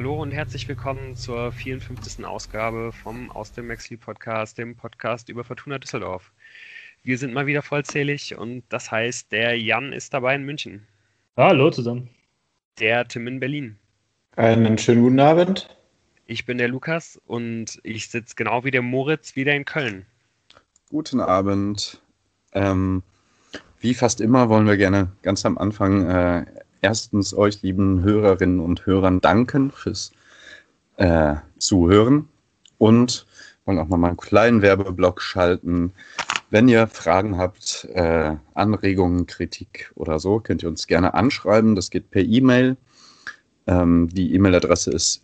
Hallo und herzlich willkommen zur 54. Ausgabe vom Aus dem Maxli Podcast, dem Podcast über Fortuna Düsseldorf. Wir sind mal wieder vollzählig und das heißt, der Jan ist dabei in München. Hallo zusammen. Der Tim in Berlin. Einen schönen guten Abend. Ich bin der Lukas und ich sitze genau wie der Moritz wieder in Köln. Guten Abend. Wie fast immer wollen wir gerne ganz am Anfang erstens euch lieben Hörerinnen und Hörern danken fürs Zuhören und wollen auch nochmal einen kleinen Werbeblock schalten. Wenn ihr Fragen habt, Anregungen, Kritik oder so, könnt ihr uns gerne anschreiben. Das geht per E-Mail. Die E-Mail-Adresse ist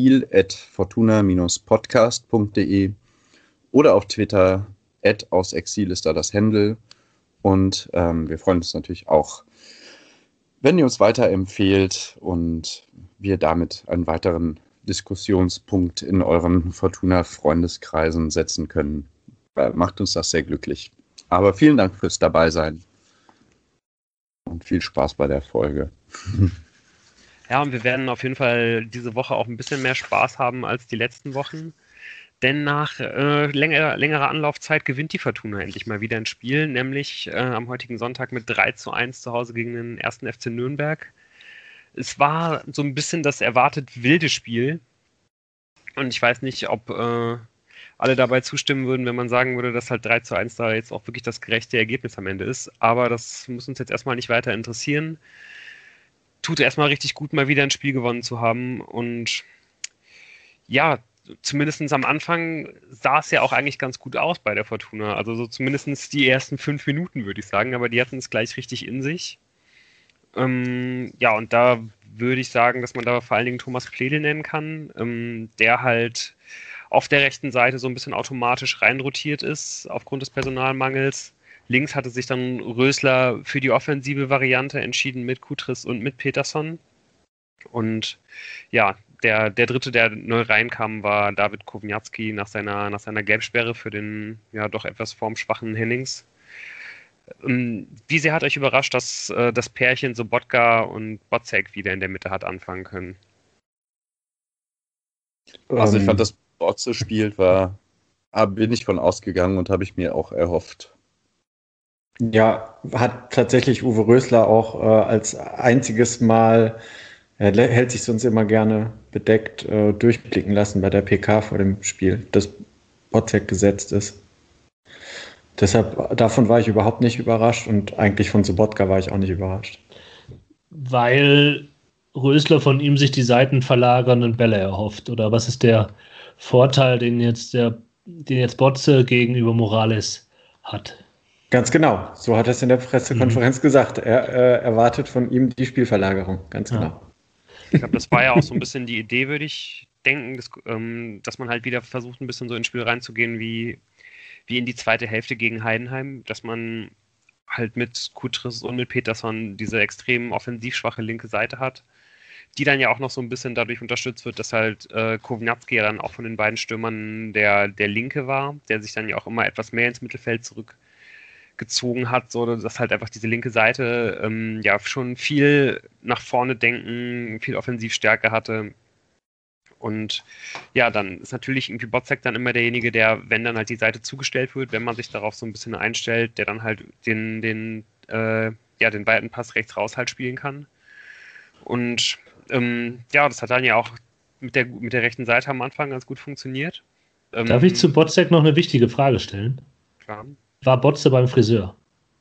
exil@fortuna-podcast.de oder auf Twitter @ausexil ist da das Handle. Und wir freuen uns natürlich auch, wenn ihr uns weiterempfehlt und wir damit einen weiteren Diskussionspunkt in euren Fortuna-Freundeskreisen setzen können. Macht uns das sehr glücklich. Aber vielen Dank fürs Dabeisein und viel Spaß bei der Folge. Ja, und wir werden auf jeden Fall diese Woche auch ein bisschen mehr Spaß haben als die letzten Wochen. Denn nach längerer Anlaufzeit gewinnt die Fortuna endlich mal wieder ein Spiel, nämlich am heutigen Sonntag mit 3:1 zu Hause gegen den 1. FC Nürnberg. Es war so ein bisschen das erwartet wilde Spiel. Und ich weiß nicht, ob alle dabei zustimmen würden, wenn man sagen würde, dass halt 3:1 da jetzt auch wirklich das gerechte Ergebnis am Ende ist. Aber das muss uns jetzt erstmal nicht weiter interessieren. Tut erstmal richtig gut, mal wieder ein Spiel gewonnen zu haben. Und ja, zumindest am Anfang sah es ja auch eigentlich ganz gut aus bei der Fortuna. Also so zumindest die ersten 5 Minuten, würde ich sagen. Aber die hatten es gleich richtig in sich. Ja, und da würde ich sagen, dass man da vor allen Dingen Thomas Pledl nennen kann, der halt auf der rechten Seite so ein bisschen automatisch reinrotiert ist aufgrund des Personalmangels. Links hatte sich dann Rösler für die offensive Variante entschieden mit Kutris und mit Peterson. Und ja, der dritte, der neu reinkam, war David Kowniatski nach seiner Gelbsperre für den ja doch etwas formschwachen Hennings. Wie sehr hat euch überrascht, dass das Pärchen Sobotka und Botzek wieder in der Mitte hat anfangen können? Also ich fand, dass Botze spielt, bin ich von ausgegangen und habe ich mir auch erhofft. Ja, hat tatsächlich Uwe Rösler auch als einziges Mal, er hält sich sonst immer gerne bedeckt, durchblicken lassen bei der PK vor dem Spiel, dass Botzek gesetzt ist. Deshalb, davon war ich überhaupt nicht überrascht und eigentlich von Sobotka war ich auch nicht überrascht. Weil Rösler von ihm sich die seitenverlagernden Bälle erhofft. Oder was ist der Vorteil, den jetzt Botze gegenüber Morales hat? Ganz genau, so hat er es in der Pressekonferenz gesagt. Er erwartet von ihm die Spielverlagerung, ganz genau. Ich glaube, das war ja auch so ein bisschen die Idee, würde ich denken, dass man halt wieder versucht, ein bisschen so ins Spiel reinzugehen wie in die zweite Hälfte gegen Heidenheim, dass man halt mit Kutris und mit Peterson diese extrem offensiv schwache linke Seite hat, die dann ja auch noch so ein bisschen dadurch unterstützt wird, dass halt Kowniatski ja dann auch von den beiden Stürmern der Linke war, der sich dann ja auch immer etwas mehr ins Mittelfeld zurückgezogen hat, so dass halt einfach diese linke Seite ja schon viel nach vorne denken, viel Offensivstärke hatte. Und ja, dann ist natürlich irgendwie Botzek dann immer derjenige, der, wenn dann halt die Seite zugestellt wird, wenn man sich darauf so ein bisschen einstellt, der dann halt den weiten Pass rechts raus halt spielen kann. Und ja, das hat dann ja auch mit der rechten Seite am Anfang ganz gut funktioniert. Darf ich zu Botzek noch eine wichtige Frage stellen? Klar. War Botze beim Friseur?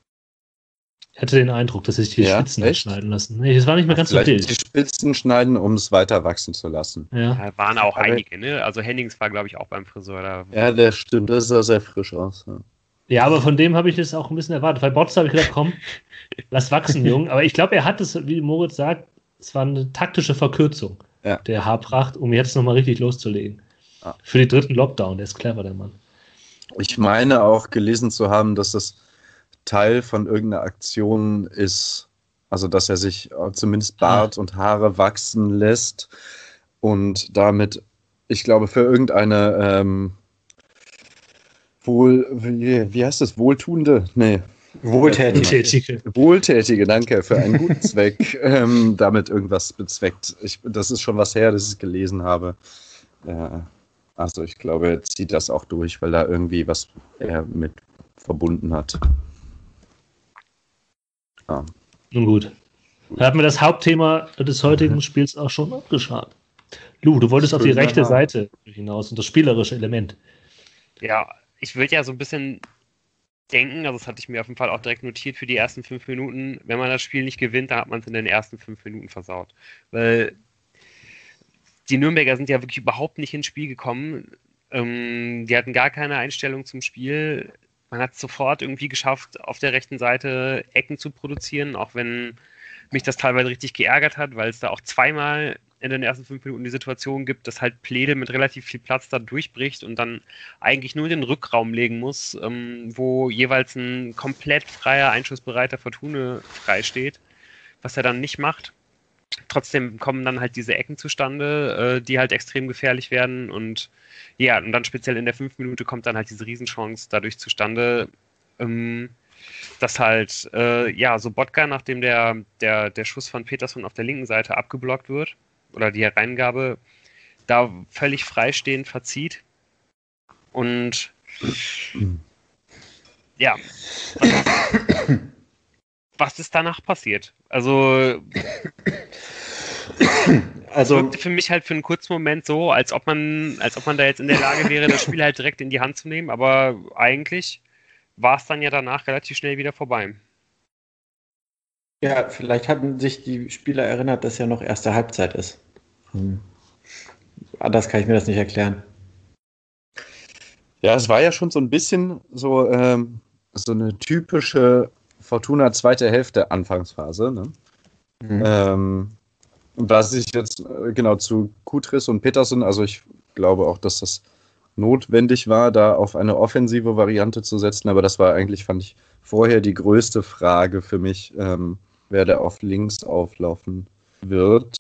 Ich hatte den Eindruck, dass sich die Spitzen schneiden lassen. Nee, das war nicht mehr ganz so wild. Die Spitzen schneiden, um es weiter wachsen zu lassen. Ja, waren auch einige, ne? Also Hennings war, glaube ich, auch beim Friseur. Ja, der stimmt, das sah sehr frisch aus. Ja, aber von dem habe ich es auch ein bisschen erwartet. Bei Botze habe ich gedacht, komm, lass wachsen, Jung. Aber ich glaube, er hat es, wie Moritz sagt, es war eine taktische Verkürzung der Haarpracht, um jetzt nochmal richtig loszulegen. Ja. Für den dritten Lockdown, der ist clever, der Mann. Ich meine auch gelesen zu haben, dass das Teil von irgendeiner Aktion ist, also dass er sich zumindest Bart und Haare wachsen lässt und damit, ich glaube, für irgendeine wie heißt das, wohltuende? Nee. Wohltätige, danke, für einen guten Zweck, damit irgendwas bezweckt. Das ist schon was her, dass ich es gelesen habe. Also ich glaube, er zieht das auch durch, weil da irgendwie was er mit verbunden hat. Ja. Nun gut. Da haben wir das Hauptthema des heutigen Spiels auch schon abgeschlagen. Lou, du wolltest auf die rechte Seite hinaus und das spielerische Element. Ja, ich würde ja so ein bisschen denken, also das hatte ich mir auf jeden Fall auch direkt notiert für die ersten 5 Minuten, wenn man das Spiel nicht gewinnt, dann hat man es in den ersten 5 Minuten versaut. Weil die Nürnberger sind ja wirklich überhaupt nicht ins Spiel gekommen. Die hatten gar keine Einstellung zum Spiel. Man hat es sofort irgendwie geschafft, auf der rechten Seite Ecken zu produzieren, auch wenn mich das teilweise richtig geärgert hat, weil es da auch zweimal in den ersten 5 Minuten die Situation gibt, dass halt Pledel mit relativ viel Platz da durchbricht und dann eigentlich nur in den Rückraum legen muss, wo jeweils ein komplett freier, einschussbereiter Fortuna frei steht, was er dann nicht macht. Trotzdem kommen dann halt diese Ecken zustande, die halt extrem gefährlich werden und ja, und dann speziell in der 5. Minute kommt dann halt diese Riesenchance dadurch zustande, dass halt, Sobotka, nachdem der Schuss von Peterson auf der linken Seite abgeblockt wird, oder die Hereingabe, da völlig freistehend verzieht. Und ja, was ist danach passiert? Also es wirkte für mich halt für einen kurzen Moment so, als ob man da jetzt in der Lage wäre, das Spiel halt direkt in die Hand zu nehmen, aber eigentlich war es dann ja danach relativ schnell wieder vorbei. Ja, vielleicht hatten sich die Spieler erinnert, dass ja noch erste Halbzeit ist. Anders kann ich mir das nicht erklären. Ja, es war ja schon so ein bisschen so eine typische Fortuna zweite Hälfte Anfangsphase. Ne? Was ich jetzt genau zu Kutris und Peterson, also ich glaube auch, dass das notwendig war, da auf eine offensive Variante zu setzen, aber das war eigentlich, fand ich, vorher die größte Frage für mich, wer da auf links auflaufen wird.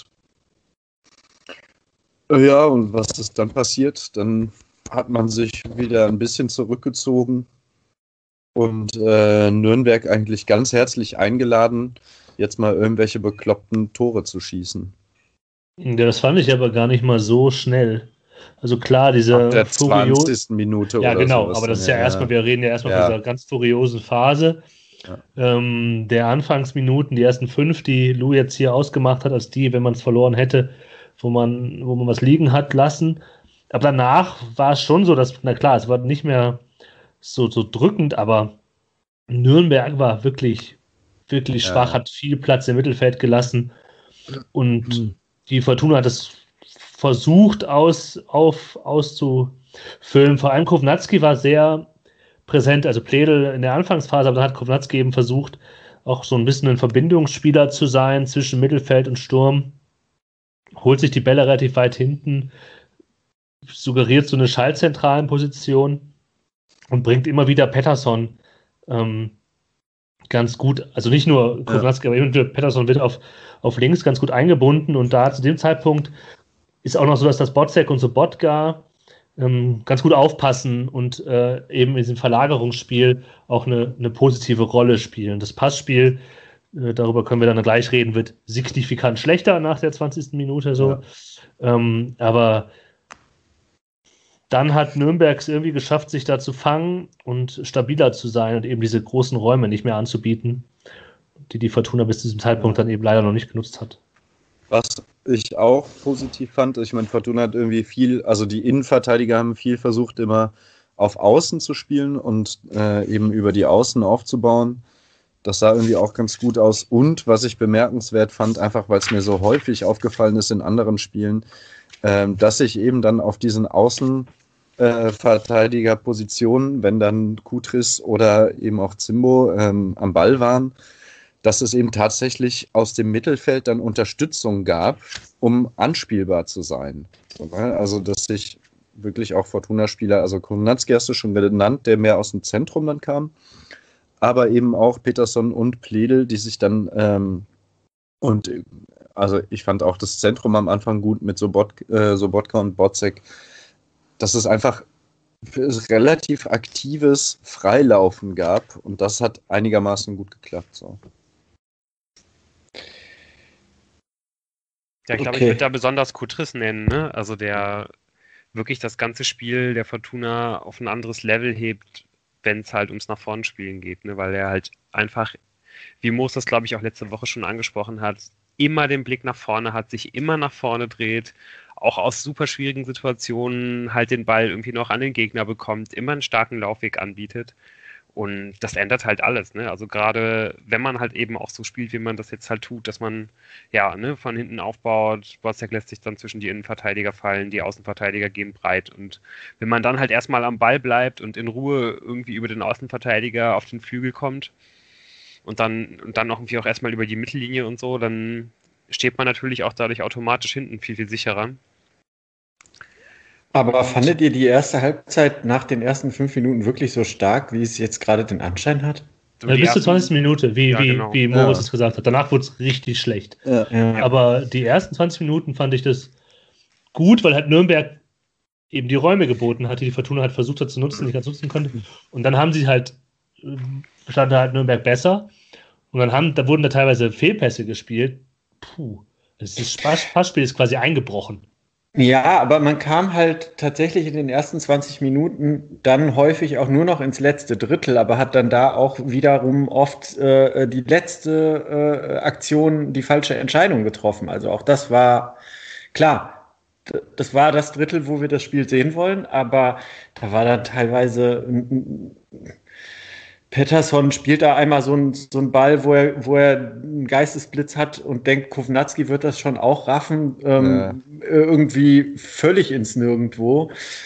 Ja, und was ist dann passiert? Dann hat man sich wieder ein bisschen zurückgezogen und Nürnberg eigentlich ganz herzlich eingeladen, jetzt mal irgendwelche bekloppten Tore zu schießen. Ja, das fand ich aber gar nicht mal so schnell. Also klar, diese der 20. Minute ja, oder genau, sowas. Aber das ist ja erstmal, wir reden ja erstmal von dieser ganz furiosen Phase. Ja. Der Anfangsminuten, die ersten 5, die Lou jetzt hier ausgemacht hat, als die, wenn man es verloren hätte, wo man was liegen hat lassen. Aber danach war es schon so, dass, na klar, es war nicht mehr so drückend, aber Nürnberg war wirklich schwach, hat viel Platz im Mittelfeld gelassen und die Fortuna hat es versucht auszufüllen. Vor allem Kovnatski war sehr präsent, also Pledel in der Anfangsphase, aber dann hat Kovnatski eben versucht, auch so ein bisschen ein Verbindungsspieler zu sein zwischen Mittelfeld und Sturm. Holt sich die Bälle relativ weit hinten, suggeriert so eine schallzentralen Position und bringt immer wieder Pettersson ganz gut, also nicht nur Kovnatski, aber Pettersson wird auf links ganz gut eingebunden und da zu dem Zeitpunkt ist auch noch so, dass das Botzek und Sobotka ganz gut aufpassen und eben in diesem Verlagerungsspiel auch eine positive Rolle spielen. Das Passspiel, darüber können wir dann gleich reden, wird signifikant schlechter nach der 20. Minute so. Ja. Aber dann hat Nürnberg es irgendwie geschafft, sich da zu fangen und stabiler zu sein und eben diese großen Räume nicht mehr anzubieten, die Fortuna bis zu diesem Zeitpunkt dann eben leider noch nicht genutzt hat. Was ich auch positiv fand, ich meine, Fortuna hat irgendwie viel, also die Innenverteidiger haben viel versucht, immer auf Außen zu spielen und eben über die Außen aufzubauen. Das sah irgendwie auch ganz gut aus. Und was ich bemerkenswert fand, einfach weil es mir so häufig aufgefallen ist in anderen Spielen, dass ich eben dann auf diesen Außenverteidigerpositionen, wenn dann Kutris oder eben auch Zimbo am Ball waren, dass es eben tatsächlich aus dem Mittelfeld dann Unterstützung gab, um anspielbar zu sein. Also, dass sich wirklich auch Fortuna-Spieler, also Kovnatski hast du schon genannt, der mehr aus dem Zentrum dann kam, aber eben auch Peterson und Pledel, die sich dann also ich fand auch das Zentrum am Anfang gut mit Sobotka und Botzek, dass es einfach relativ aktives Freilaufen gab und das hat einigermaßen gut geklappt. So. Ja, ich glaube, ich würde da besonders Kutris nennen, ne? Also der wirklich das ganze Spiel der Fortuna auf ein anderes Level hebt, wenn es halt ums nach vorne spielen geht, ne? Weil er halt einfach, wie Moos das glaube ich auch letzte Woche schon angesprochen hat, immer den Blick nach vorne hat, sich immer nach vorne dreht, auch aus super schwierigen Situationen halt den Ball irgendwie noch an den Gegner bekommt, immer einen starken Laufweg anbietet. Und das ändert halt alles, ne? Also gerade wenn man halt eben auch so spielt, wie man das jetzt halt tut, dass man ja, ne, von hinten aufbaut, Wozniak lässt sich dann zwischen die Innenverteidiger fallen, die Außenverteidiger gehen breit und wenn man dann halt erstmal am Ball bleibt und in Ruhe irgendwie über den Außenverteidiger auf den Flügel kommt und dann noch irgendwie auch erstmal über die Mittellinie und so, dann steht man natürlich auch dadurch automatisch hinten viel, viel sicherer. Aber fandet ihr die erste Halbzeit nach den ersten 5 Minuten wirklich so stark, wie es jetzt gerade den Anschein hat? Bis zur 20. Minute, wie Moritz es gesagt hat. Danach wurde es richtig schlecht. Ja. Aber die ersten 20 Minuten fand ich das gut, weil halt Nürnberg eben die Räume geboten hat, die die Fortuna halt versucht hat zu nutzen, nicht ganz nutzen konnte. Und dann haben sie halt, stand halt Nürnberg besser. Und da wurden da teilweise Fehlpässe gespielt. Das Passspiel ist quasi eingebrochen. Ja, aber man kam halt tatsächlich in den ersten 20 Minuten dann häufig auch nur noch ins letzte Drittel, aber hat dann da auch wiederum oft die letzte Aktion die falsche Entscheidung getroffen. Also auch das war klar. Das war das Drittel, wo wir das Spiel sehen wollen, aber da war dann teilweise Pettersson spielt da einmal so einen Ball, wo er einen Geistesblitz hat und denkt, Kovnatski wird das schon auch raffen, irgendwie völlig ins Nirgendwo.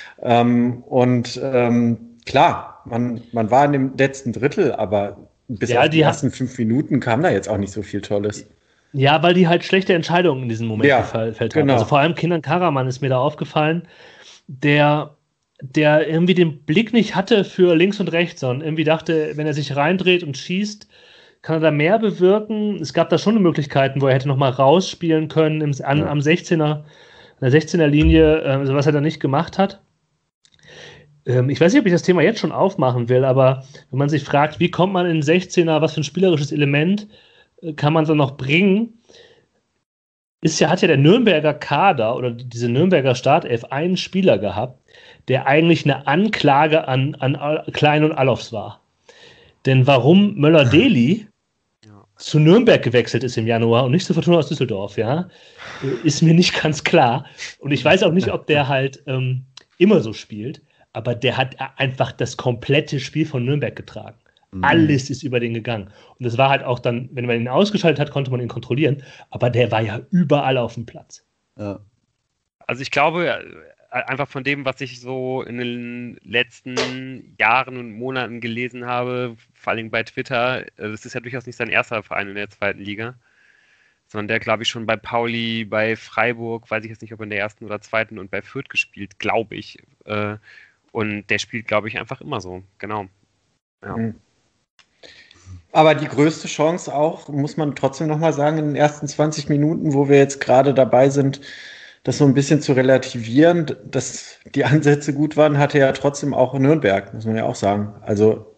Klar, man war in dem letzten Drittel, aber bis auf die ersten 5 Minuten kam da jetzt auch nicht so viel Tolles. Ja, weil die halt schlechte Entscheidungen in diesem Moment gefällt haben. Genau. Also vor allem Kenan Karaman ist mir da aufgefallen, der irgendwie den Blick nicht hatte für links und rechts, sondern irgendwie dachte, wenn er sich reindreht und schießt, kann er da mehr bewirken. Es gab da schon Möglichkeiten, wo er hätte nochmal rausspielen können am 16er, an der 16er Linie, was er da nicht gemacht hat. Ich weiß nicht, ob ich das Thema jetzt schon aufmachen will, aber wenn man sich fragt, wie kommt man in den 16er, was für ein spielerisches Element kann man so noch bringen, hat ja der Nürnberger Kader oder diese Nürnberger Startelf einen Spieler gehabt, der eigentlich eine Anklage an Klein und Allofs war. Denn warum Möller-Deli zu Nürnberg gewechselt ist im Januar und nicht zu Fortuna aus Düsseldorf, ist mir nicht ganz klar. Und ich weiß auch nicht, ob der halt immer so spielt, aber der hat einfach das komplette Spiel von Nürnberg getragen. Alles ist über den gegangen. Und das war halt auch dann, wenn man ihn ausgeschaltet hat, konnte man ihn kontrollieren, aber der war ja überall auf dem Platz. Ja. Also ich glaube, einfach von dem, was ich so in den letzten Jahren und Monaten gelesen habe, vor allem bei Twitter, das ist ja durchaus nicht sein erster Verein in der zweiten Liga, sondern der, glaube ich, schon bei Pauli, bei Freiburg, weiß ich jetzt nicht, ob in der ersten oder zweiten und bei Fürth gespielt, glaube ich. Und der spielt, glaube ich, einfach immer so, genau. Ja. Aber die größte Chance auch, muss man trotzdem nochmal sagen, in den ersten 20 Minuten, wo wir jetzt gerade dabei sind, das so ein bisschen zu relativieren, dass die Ansätze gut waren, hatte ja trotzdem auch Nürnberg, muss man ja auch sagen. Also,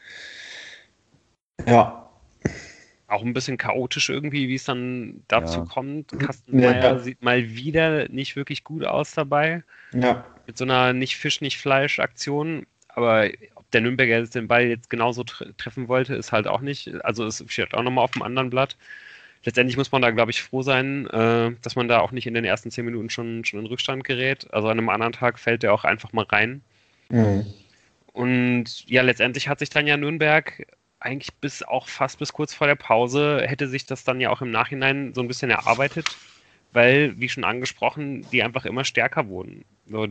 ja. Auch ein bisschen chaotisch irgendwie, wie es dann dazu kommt. Kastenmeier sieht mal wieder nicht wirklich gut aus dabei. Ja. Mit so einer Nicht-Fisch-Nicht-Fleisch-Aktion. Aber ob der Nürnberger den Ball jetzt genauso treffen wollte, ist halt auch nicht. Also es steht auch nochmal auf dem anderen Blatt. Letztendlich muss man da, glaube ich, froh sein, dass man da auch nicht in den ersten 10 Minuten schon in Rückstand gerät. Also an einem anderen Tag fällt der auch einfach mal rein. Mhm. Und ja, letztendlich hat sich dann ja Nürnberg eigentlich fast bis kurz vor der Pause, hätte sich das dann ja auch im Nachhinein so ein bisschen erarbeitet, weil, wie schon angesprochen, die einfach immer stärker wurden. So,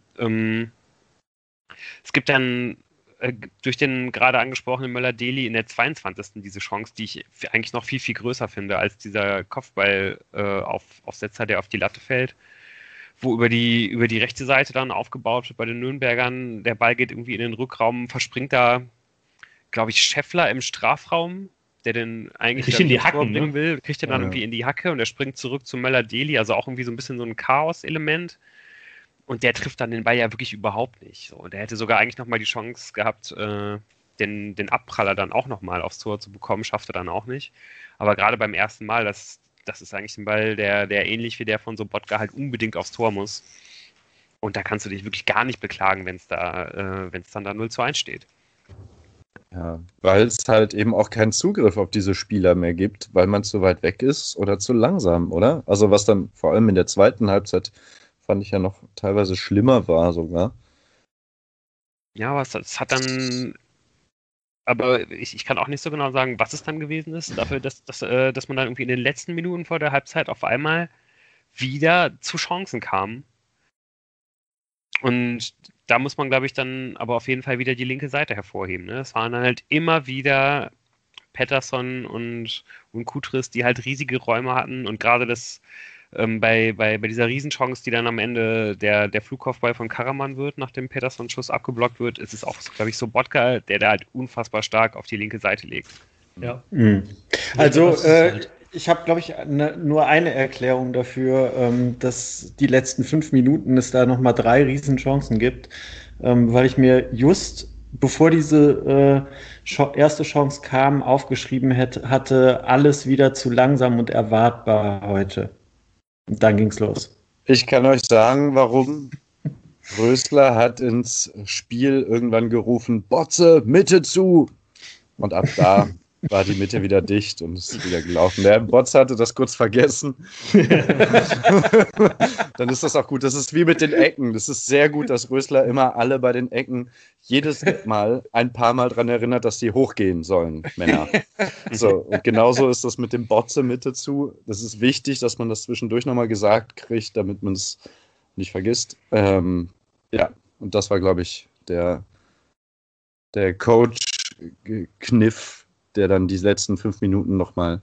es gibt dann durch den gerade angesprochenen Möller-Deli in der 22. diese Chance, die ich eigentlich noch viel, viel größer finde als dieser Kopfball-Aufsetzer, der auf die Latte fällt, wo über die rechte Seite dann aufgebaut wird bei den Nürnbergern. Der Ball geht irgendwie in den Rückraum, verspringt da, glaube ich, Scheffler im Strafraum, der den eigentlich in die Hacken bringen will, kriegt er dann irgendwie in die Hacke und er springt zurück zu Möller-Deli, also auch irgendwie so ein bisschen so ein Chaos-Element. Und der trifft dann den Ball ja wirklich überhaupt nicht. So, der hätte sogar eigentlich nochmal die Chance gehabt, den Abpraller dann auch nochmal aufs Tor zu bekommen, schafft er dann auch nicht. Aber gerade beim ersten Mal, das ist eigentlich ein Ball, der ähnlich wie der von Sobotka halt unbedingt aufs Tor muss. Und da kannst du dich wirklich gar nicht beklagen, wenn es dann da 0:1 steht. Ja, weil es halt eben auch keinen Zugriff auf diese Spieler mehr gibt, weil man zu weit weg ist oder zu langsam, oder? Also was dann vor allem in der zweiten Halbzeit fand ich ja noch teilweise schlimmer war sogar. Ja, aber es hat dann, aber ich kann auch nicht so genau sagen, was es dann gewesen ist, dafür, dass man dann irgendwie in den letzten Minuten vor der Halbzeit auf einmal wieder zu Chancen kam. Und da muss man, glaube ich, dann aber auf jeden Fall wieder die linke Seite hervorheben. Ne? Es waren dann halt immer wieder Pettersson und Kutris, die halt riesige Räume hatten und gerade das bei dieser Riesenchance, die dann am Ende der Flugkopfball von Karaman wird, nachdem Pettersson-Schuss abgeblockt wird, ist es auch, glaube ich, Sobotka, der da halt unfassbar stark auf die linke Seite legt. Ja. Also, ich habe, glaube ich, nur eine Erklärung dafür, dass die letzten 5 Minuten es da nochmal 3 Riesenchancen gibt, weil ich mir just, bevor diese erste Chance kam, aufgeschrieben hatte, alles wieder zu langsam und erwartbar heute. Und dann ging's los. Ich kann euch sagen, warum. Rösler hat ins Spiel irgendwann gerufen, Botze, Mitte zu! Und ab da war die Mitte wieder dicht und ist wieder gelaufen. Der Botze hatte das kurz vergessen. Dann ist das auch gut. Das ist wie mit den Ecken. Das ist sehr gut, dass Rösler immer alle bei den Ecken jedes Mal ein paar Mal dran erinnert, dass die hochgehen sollen, Männer. So, und genauso ist das mit dem Botze Mitte zu. Das ist wichtig, dass man das zwischendurch nochmal gesagt kriegt, damit man es nicht vergisst. Ja, und das war, glaube ich, der Coach-Kniff, der dann die letzten 5 Minuten nochmal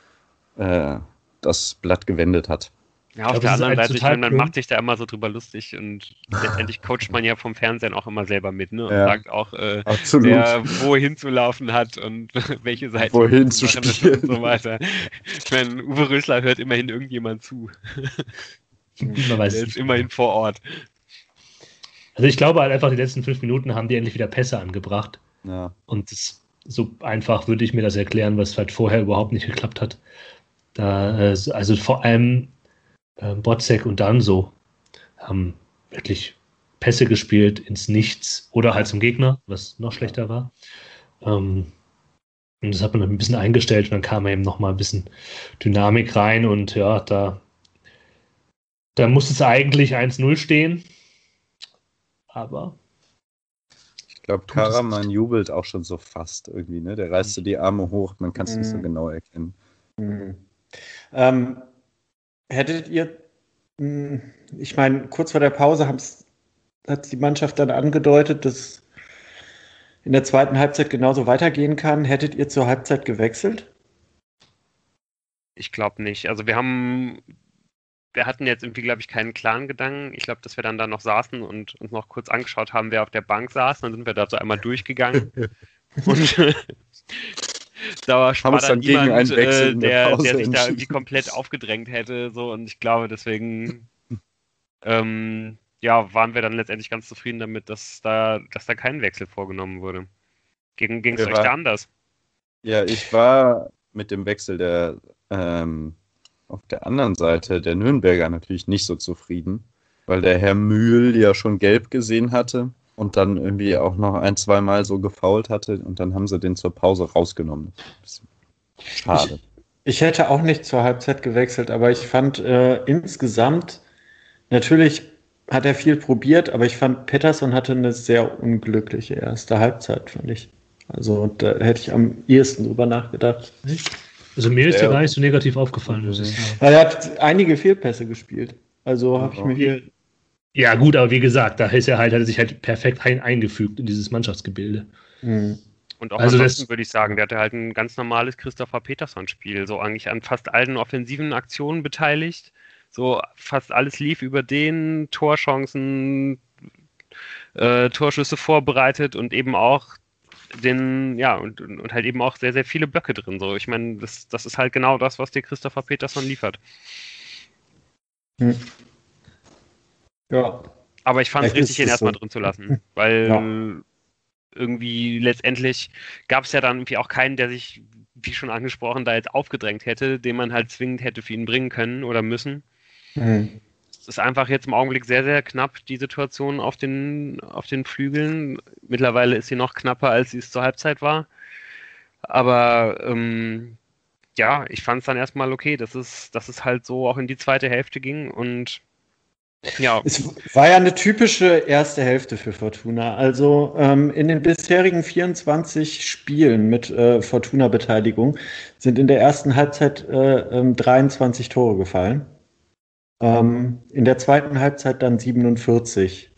das Blatt gewendet hat. Ja, auf der anderen Seite, man macht sich da immer so drüber lustig und letztendlich coacht man ja vom Fernsehen auch immer selber mit, ne? Und sagt auch, wer wohin zu laufen hat und welche Seite wohin zu spielen und so weiter. Ich meine, Uwe Rösler hört immerhin irgendjemand zu. Man weiß der ist immerhin vor Ort. Also ich glaube halt einfach, die letzten 5 Minuten haben die endlich wieder Pässe angebracht. Ja. Und so einfach würde ich mir das erklären, was halt vorher überhaupt nicht geklappt hat. Also vor allem Botzek und Danso haben wirklich Pässe gespielt ins Nichts oder halt zum Gegner, was noch schlechter war. Und das hat man dann ein bisschen eingestellt und dann kam eben nochmal ein bisschen Dynamik rein und ja, da muss es eigentlich 1:0 stehen. Aber ich glaube, Karaman jubelt auch schon so fast irgendwie, ne? Der reißt so die Arme hoch, man kann es nicht so genau erkennen. Hättet ihr, ich meine, kurz vor der Pause hat die Mannschaft dann angedeutet, dass in der zweiten Halbzeit genauso weitergehen kann. Hättet ihr zur Halbzeit gewechselt? Ich glaube nicht. Also wir hatten jetzt irgendwie, glaube ich, keinen klaren Gedanken. Ich glaube, dass wir dann da noch saßen und uns noch kurz angeschaut haben, wer auf der Bank saß. Dann sind wir da so einmal durchgegangen. Und da war dann niemand, der sich da irgendwie komplett aufgedrängt hätte. So. Und ich glaube, deswegen waren wir dann letztendlich ganz zufrieden damit, dass da kein Wechsel vorgenommen wurde. Ging es euch da anders? Ja, ich war mit dem Wechsel der auf der anderen Seite der Nürnberger natürlich nicht so zufrieden, weil der Herr Mühl ja schon gelb gesehen hatte und dann irgendwie auch noch 1-2 Mal so gefoult hatte und dann haben sie den zur Pause rausgenommen. Schade. Ich hätte auch nicht zur Halbzeit gewechselt, aber ich fand insgesamt, natürlich hat er viel probiert, aber ich fand, Pettersson hatte eine sehr unglückliche erste Halbzeit, fand ich. Also da hätte ich am ehesten drüber nachgedacht. Also mir ist ja gar nicht so negativ aufgefallen, muss ich sagen. Er hat einige Fehlpässe gespielt. Also habe ich mir hier... Ja gut, aber wie gesagt, hat er sich halt perfekt eingefügt in dieses Mannschaftsgebilde. Und auch ansonsten würde ich sagen, der hatte halt ein ganz normales Christopher Peterson-Spiel, so eigentlich an fast allen offensiven Aktionen beteiligt. So fast alles lief über den, Torchancen, Torschüsse vorbereitet und eben auch und halt eben auch sehr, sehr viele Blöcke drin. So, ich meine, das ist halt genau das, was dir Christopher Peterson liefert. Ja. Aber ich fand es richtig, ihn erstmal drin zu lassen, weil irgendwie letztendlich gab es ja dann irgendwie auch keinen, der sich, wie schon angesprochen, da jetzt aufgedrängt hätte, den man halt zwingend hätte für ihn bringen können oder müssen. Mhm. Es ist einfach jetzt im Augenblick sehr, sehr knapp, die Situation auf den Flügeln. Mittlerweile ist sie noch knapper, als sie es zur Halbzeit war. Aber ja, ich fand es dann erstmal okay, dass es halt so auch in die zweite Hälfte ging und ja. Es war ja eine typische erste Hälfte für Fortuna. Also in den bisherigen 24 Spielen mit Fortuna-Beteiligung sind in der ersten Halbzeit 23 Tore gefallen. In der zweiten Halbzeit dann 47.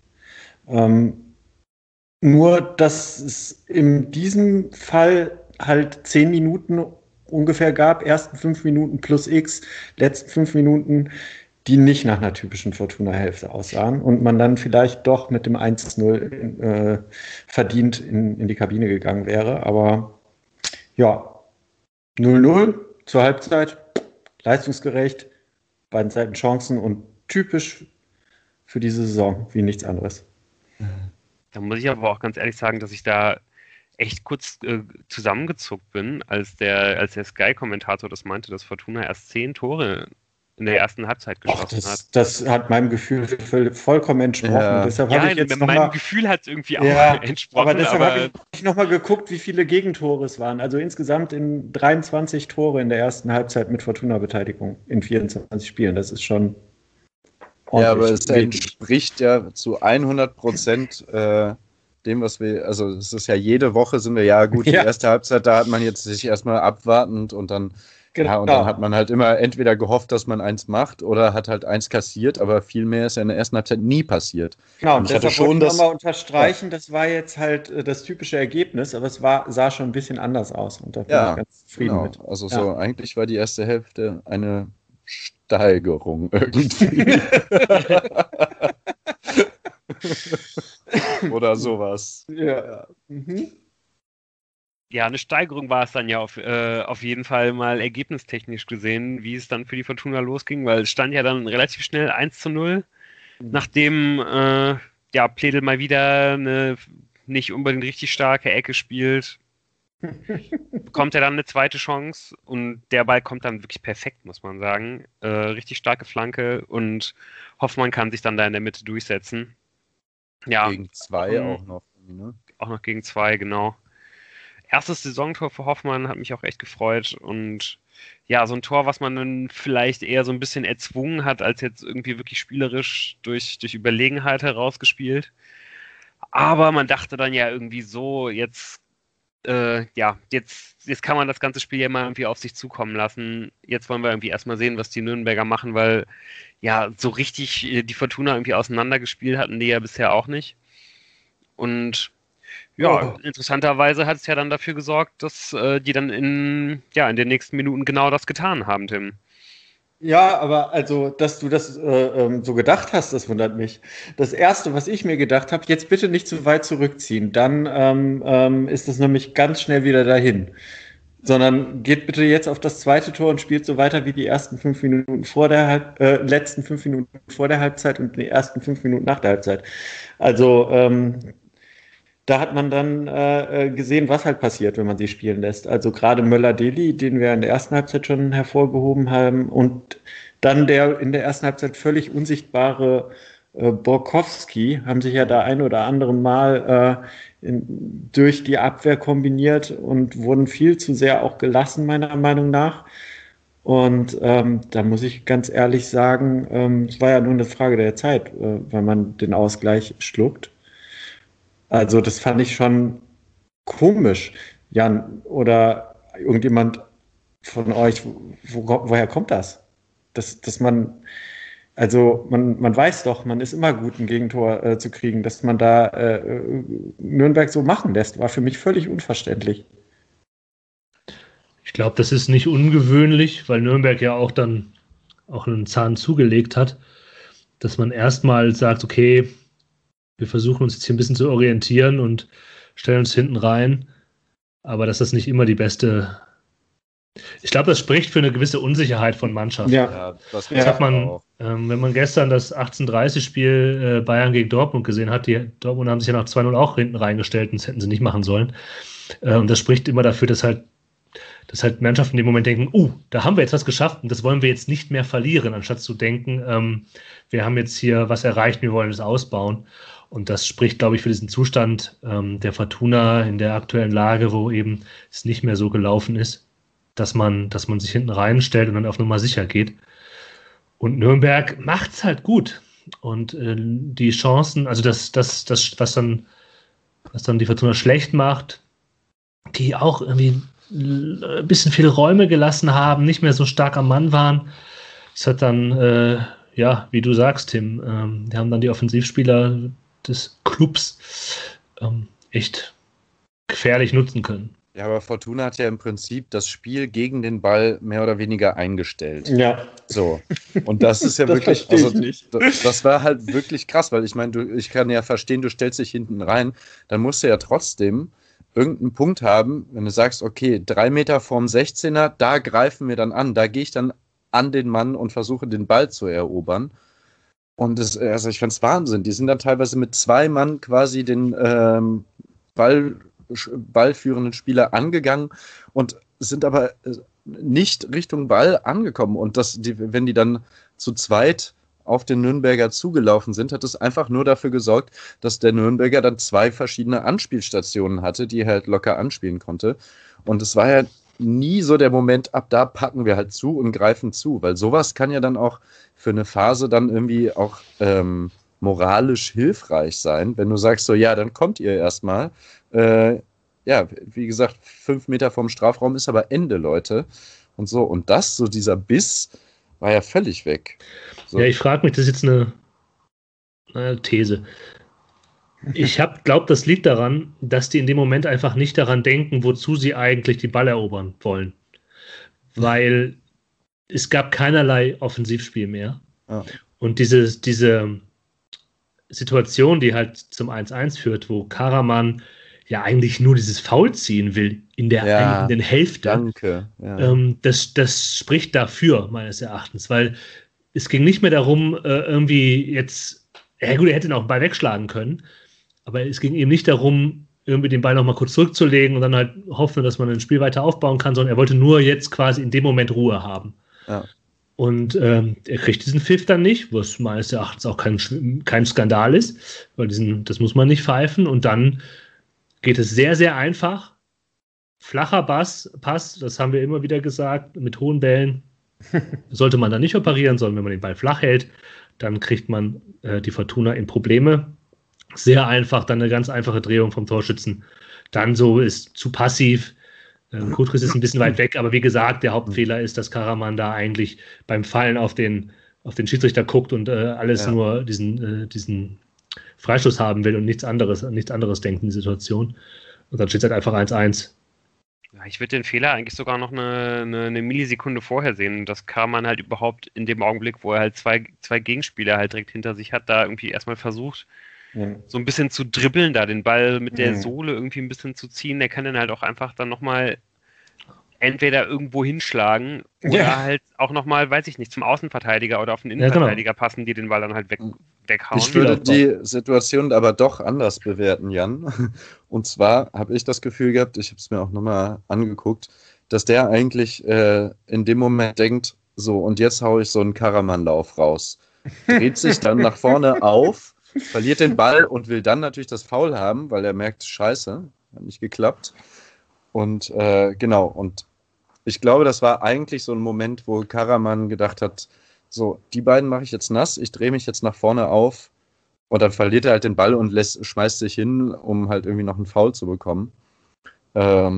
Nur, dass es in diesem Fall halt 10 Minuten ungefähr gab, ersten 5 Minuten plus X, letzten 5 Minuten, die nicht nach einer typischen Fortuna-Hälfte aussahen und man dann vielleicht doch mit dem 1-0 verdient in die Kabine gegangen wäre. Aber ja, 0-0 zur Halbzeit, leistungsgerecht, beiden Seiten Chancen und typisch für diese Saison wie nichts anderes. Da muss ich aber auch ganz ehrlich sagen, dass ich da echt kurz zusammengezuckt bin, als der Sky-Kommentator das meinte, dass Fortuna erst 10 Tore in der ersten Halbzeit geschossen hat. Das hat meinem Gefühl vollkommen entsprochen. Ja, Deshalb habe ich jetzt meinem Gefühl hat es irgendwie auch entsprochen. Aber deshalb habe ich nochmal geguckt, wie viele Gegentore es waren. Also insgesamt in 23 Tore in der ersten Halbzeit mit Fortuna-Beteiligung in 24 Spielen. Das ist schon ordentlich. Ja, aber es entspricht ja zu 100% dem, was wir, also es ist ja jede Woche sind wir, ja gut, die erste Halbzeit, da hat man jetzt sich erstmal abwartend und dann und dann hat man halt immer entweder gehofft, dass man eins macht oder hat halt eins kassiert, aber viel mehr ist ja in der ersten Halbzeit nie passiert. Genau, und deshalb wollte ich nochmal unterstreichen, das war jetzt halt das typische Ergebnis, aber es sah schon ein bisschen anders aus und da bin ich ganz zufrieden mit. Also so, eigentlich war die erste Hälfte eine Steigerung irgendwie. Oder sowas. Ja. Mhm. Ja, eine Steigerung war es dann ja auf jeden Fall mal ergebnistechnisch gesehen, wie es dann für die Fortuna losging, weil es stand ja dann relativ schnell 1-0, nachdem Pledel mal wieder eine nicht unbedingt richtig starke Ecke spielt, bekommt er dann eine zweite Chance und der Ball kommt dann wirklich perfekt, muss man sagen. Richtig starke Flanke und Hoffmann kann sich dann da in der Mitte durchsetzen. Ja, gegen 2 auch noch. Ne? Auch noch gegen 2, genau. Erstes Saisontor für Hoffmann, hat mich auch echt gefreut und ja, so ein Tor, was man dann vielleicht eher so ein bisschen erzwungen hat, als jetzt irgendwie wirklich spielerisch durch Überlegenheit herausgespielt. Aber man dachte dann ja irgendwie so, jetzt kann man das ganze Spiel ja mal irgendwie auf sich zukommen lassen. Jetzt wollen wir irgendwie erstmal sehen, was die Nürnberger machen, weil ja, so richtig die Fortuna irgendwie auseinandergespielt hatten die ja bisher auch nicht. Und ja, interessanterweise hat es ja dann dafür gesorgt, dass die dann in den nächsten Minuten genau das getan haben, Tim. Ja, aber also, dass du das so gedacht hast, das wundert mich. Das Erste, was ich mir gedacht habe, jetzt bitte nicht zu weit zurückziehen, dann ist das nämlich ganz schnell wieder dahin. Sondern geht bitte jetzt auf das zweite Tor und spielt so weiter wie die ersten 5 Minuten letzten 5 Minuten vor der Halbzeit und die ersten 5 Minuten nach der Halbzeit. Also, da hat man dann gesehen, was halt passiert, wenn man sie spielen lässt. Also gerade Möller-Deli, den wir in der ersten Halbzeit schon hervorgehoben haben, und dann der in der ersten Halbzeit völlig unsichtbare Borkowski haben sich ja da ein oder andere Mal durch die Abwehr kombiniert und wurden viel zu sehr auch gelassen, meiner Meinung nach. Und da muss ich ganz ehrlich sagen, es war ja nur eine Frage der Zeit, wenn man den Ausgleich schluckt. Also das fand ich schon komisch. Jan oder irgendjemand von euch, woher kommt das? Dass man weiß doch, man ist immer gut, ein Gegentor zu kriegen. Dass man da Nürnberg so machen lässt, war für mich völlig unverständlich. Ich glaube, das ist nicht ungewöhnlich, weil Nürnberg ja auch dann auch einen Zahn zugelegt hat, dass man erstmal sagt, okay, wir versuchen uns jetzt hier ein bisschen zu orientieren und stellen uns hinten rein, aber dass das nicht immer die beste Ich glaube, das spricht für eine gewisse Unsicherheit von Mannschaften. Ja, das hat man, wenn man gestern das 18:30-Spiel Bayern gegen Dortmund gesehen hat, die Dortmund haben sich ja nach 2-0 auch hinten reingestellt und das hätten sie nicht machen sollen. Und das spricht immer dafür, dass halt Mannschaften in dem Moment denken, da haben wir jetzt was geschafft und das wollen wir jetzt nicht mehr verlieren, anstatt zu denken, wir haben jetzt hier was erreicht, wir wollen es ausbauen. Und das spricht, glaube ich, für diesen Zustand der Fortuna in der aktuellen Lage, wo eben es nicht mehr so gelaufen ist, dass man sich hinten reinstellt und dann auf Nummer sicher geht. Und Nürnberg macht es halt gut. Und die Chancen, also das was dann die Fortuna schlecht macht, die auch irgendwie ein bisschen viele Räume gelassen haben, nicht mehr so stark am Mann waren. Das hat dann, wie du sagst, Tim, die haben dann die Offensivspieler des Clubs echt gefährlich nutzen können. Ja, aber Fortuna hat ja im Prinzip das Spiel gegen den Ball mehr oder weniger eingestellt. Ja. So. Und das ist ja das wirklich, das war halt wirklich krass, weil ich meine, ich kann ja verstehen, du stellst dich hinten rein, dann musst du ja trotzdem irgendeinen Punkt haben, wenn du sagst, okay, 3 Meter vorm 16er, da greifen wir dann an, da gehe ich dann an den Mann und versuche den Ball zu erobern. Und ich fand es Wahnsinn. Die sind dann teilweise mit 2 Mann quasi den ballführenden Spieler angegangen und sind aber nicht Richtung Ball angekommen. Und wenn die dann zu zweit auf den Nürnberger zugelaufen sind, hat es einfach nur dafür gesorgt, dass der Nürnberger dann 2 verschiedene Anspielstationen hatte, die er halt locker anspielen konnte. Und es war ja nie so der Moment, ab da packen wir halt zu und greifen zu, weil sowas kann ja dann auch für eine Phase dann irgendwie auch moralisch hilfreich sein, wenn du sagst so, ja, dann kommt ihr erstmal. Wie gesagt, 5 Meter vom Strafraum ist aber Ende, Leute. Und so, und dieser Biss war ja völlig weg. So. Ja, ich frage mich, das ist jetzt eine These. Ich glaube, das liegt daran, dass die in dem Moment einfach nicht daran denken, wozu sie eigentlich die Ball erobern wollen. Weil es gab keinerlei Offensivspiel mehr. Ja. Und diese Situation, die halt zum 1-1 führt, wo Karaman ja eigentlich nur dieses Foul ziehen will in der eigenen Hälfte. Danke. Ja. Das spricht dafür, meines Erachtens, weil es ging nicht mehr darum, irgendwie jetzt, er hätte ihn auch den Ball wegschlagen können, aber es ging eben nicht darum, irgendwie den Ball nochmal kurz zurückzulegen und dann halt hoffen, dass man ein Spiel weiter aufbauen kann, sondern er wollte nur jetzt quasi in dem Moment Ruhe haben. Ja. Und er kriegt diesen Pfiff dann nicht, was meines Erachtens auch kein Skandal ist, weil das muss man nicht pfeifen. Und dann geht es sehr, sehr einfach. Flacher Pass, das haben wir immer wieder gesagt, mit hohen Bällen sollte man dann nicht operieren, sondern wenn man den Ball flach hält, dann kriegt man die Fortuna in Probleme. Sehr einfach, dann eine ganz einfache Drehung vom Torschützen. Dann so ist zu passiv. Kutris ist ein bisschen weit weg, aber wie gesagt, der Hauptfehler ist, dass Karaman da eigentlich beim Fallen auf den Schiedsrichter guckt und nur diesen Freistoß haben will und nichts anderes denkt in die Situation. Und dann steht es halt einfach 1-1. Ja, ich würde den Fehler eigentlich sogar noch eine Millisekunde vorher sehen, dass Karaman halt überhaupt in dem Augenblick, wo er halt zwei Gegenspieler halt direkt hinter sich hat, da irgendwie erstmal versucht, so ein bisschen zu dribbeln, da den Ball mit der Sohle irgendwie ein bisschen zu ziehen. Der kann dann halt auch einfach dann nochmal entweder irgendwo hinschlagen oder halt auch nochmal, weiß ich nicht, zum Außenverteidiger oder auf den Innenverteidiger passen, die den Ball dann halt weghauen. Ich würde die Situation aber doch anders bewerten, Jan. Und zwar habe ich das Gefühl gehabt, ich habe es mir auch nochmal angeguckt, dass der eigentlich in dem Moment denkt, so, und jetzt haue ich so einen Karaman-Lauf raus. Dreht sich dann nach vorne auf, verliert den Ball und will dann natürlich das Foul haben, weil er merkt, scheiße, hat nicht geklappt. Und genau, und ich glaube, das war eigentlich so ein Moment, wo Karaman gedacht hat, so, die beiden mache ich jetzt nass, ich drehe mich jetzt nach vorne auf und dann verliert er halt den Ball und schmeißt sich hin, um halt irgendwie noch einen Foul zu bekommen. Ja,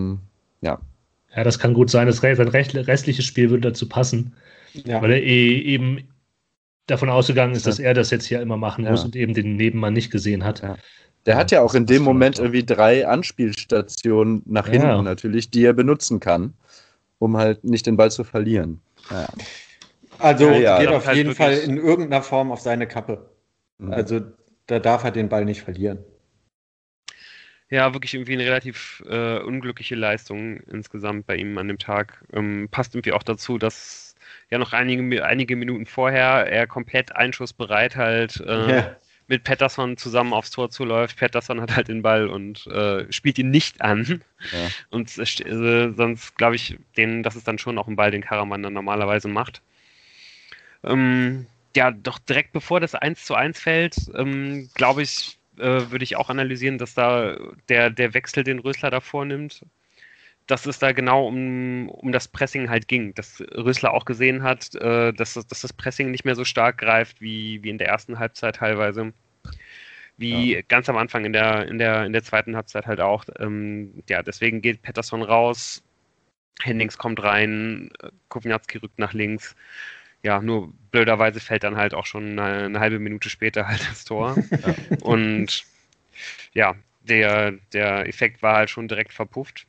das kann gut sein, sein restliches Spiel würde dazu passen, weil er eben davon ausgegangen ist, dass er das jetzt hier immer machen muss und eben den Nebenmann nicht gesehen hat. Ja. Der hat ja auch in dem Moment irgendwie 3 Anspielstationen nach hinten natürlich, die er benutzen kann, um halt nicht den Ball zu verlieren. Ja. Also geht auf halt jeden Fall in irgendeiner Form auf seine Kappe. Also da darf er den Ball nicht verlieren. Ja, wirklich irgendwie eine relativ unglückliche Leistung insgesamt bei ihm an dem Tag. Passt irgendwie auch dazu, dass ja noch einige Minuten vorher er komplett einschussbereit halt mit Pettersson zusammen aufs Tor zuläuft. Pettersson hat halt den Ball und spielt ihn nicht an. Ja. Und sonst glaube ich, das ist dann schon auch ein Ball, den Karaman dann normalerweise macht. Ja, doch direkt bevor das 1:1 fällt, glaube ich, würde ich auch analysieren, dass da der Wechsel, den Rösler da vornimmt, dass es da genau um das Pressing halt ging. Dass Rösler auch gesehen hat, dass das Pressing nicht mehr so stark greift wie in der ersten Halbzeit teilweise. Wie ganz am Anfang in der zweiten Halbzeit halt auch. Ja, deswegen geht Pettersson raus, Hennings kommt rein, Kownacki rückt nach links. Ja, nur blöderweise fällt dann halt auch schon eine halbe Minute später halt das Tor. Ja. Und ja, der Effekt war halt schon direkt verpufft.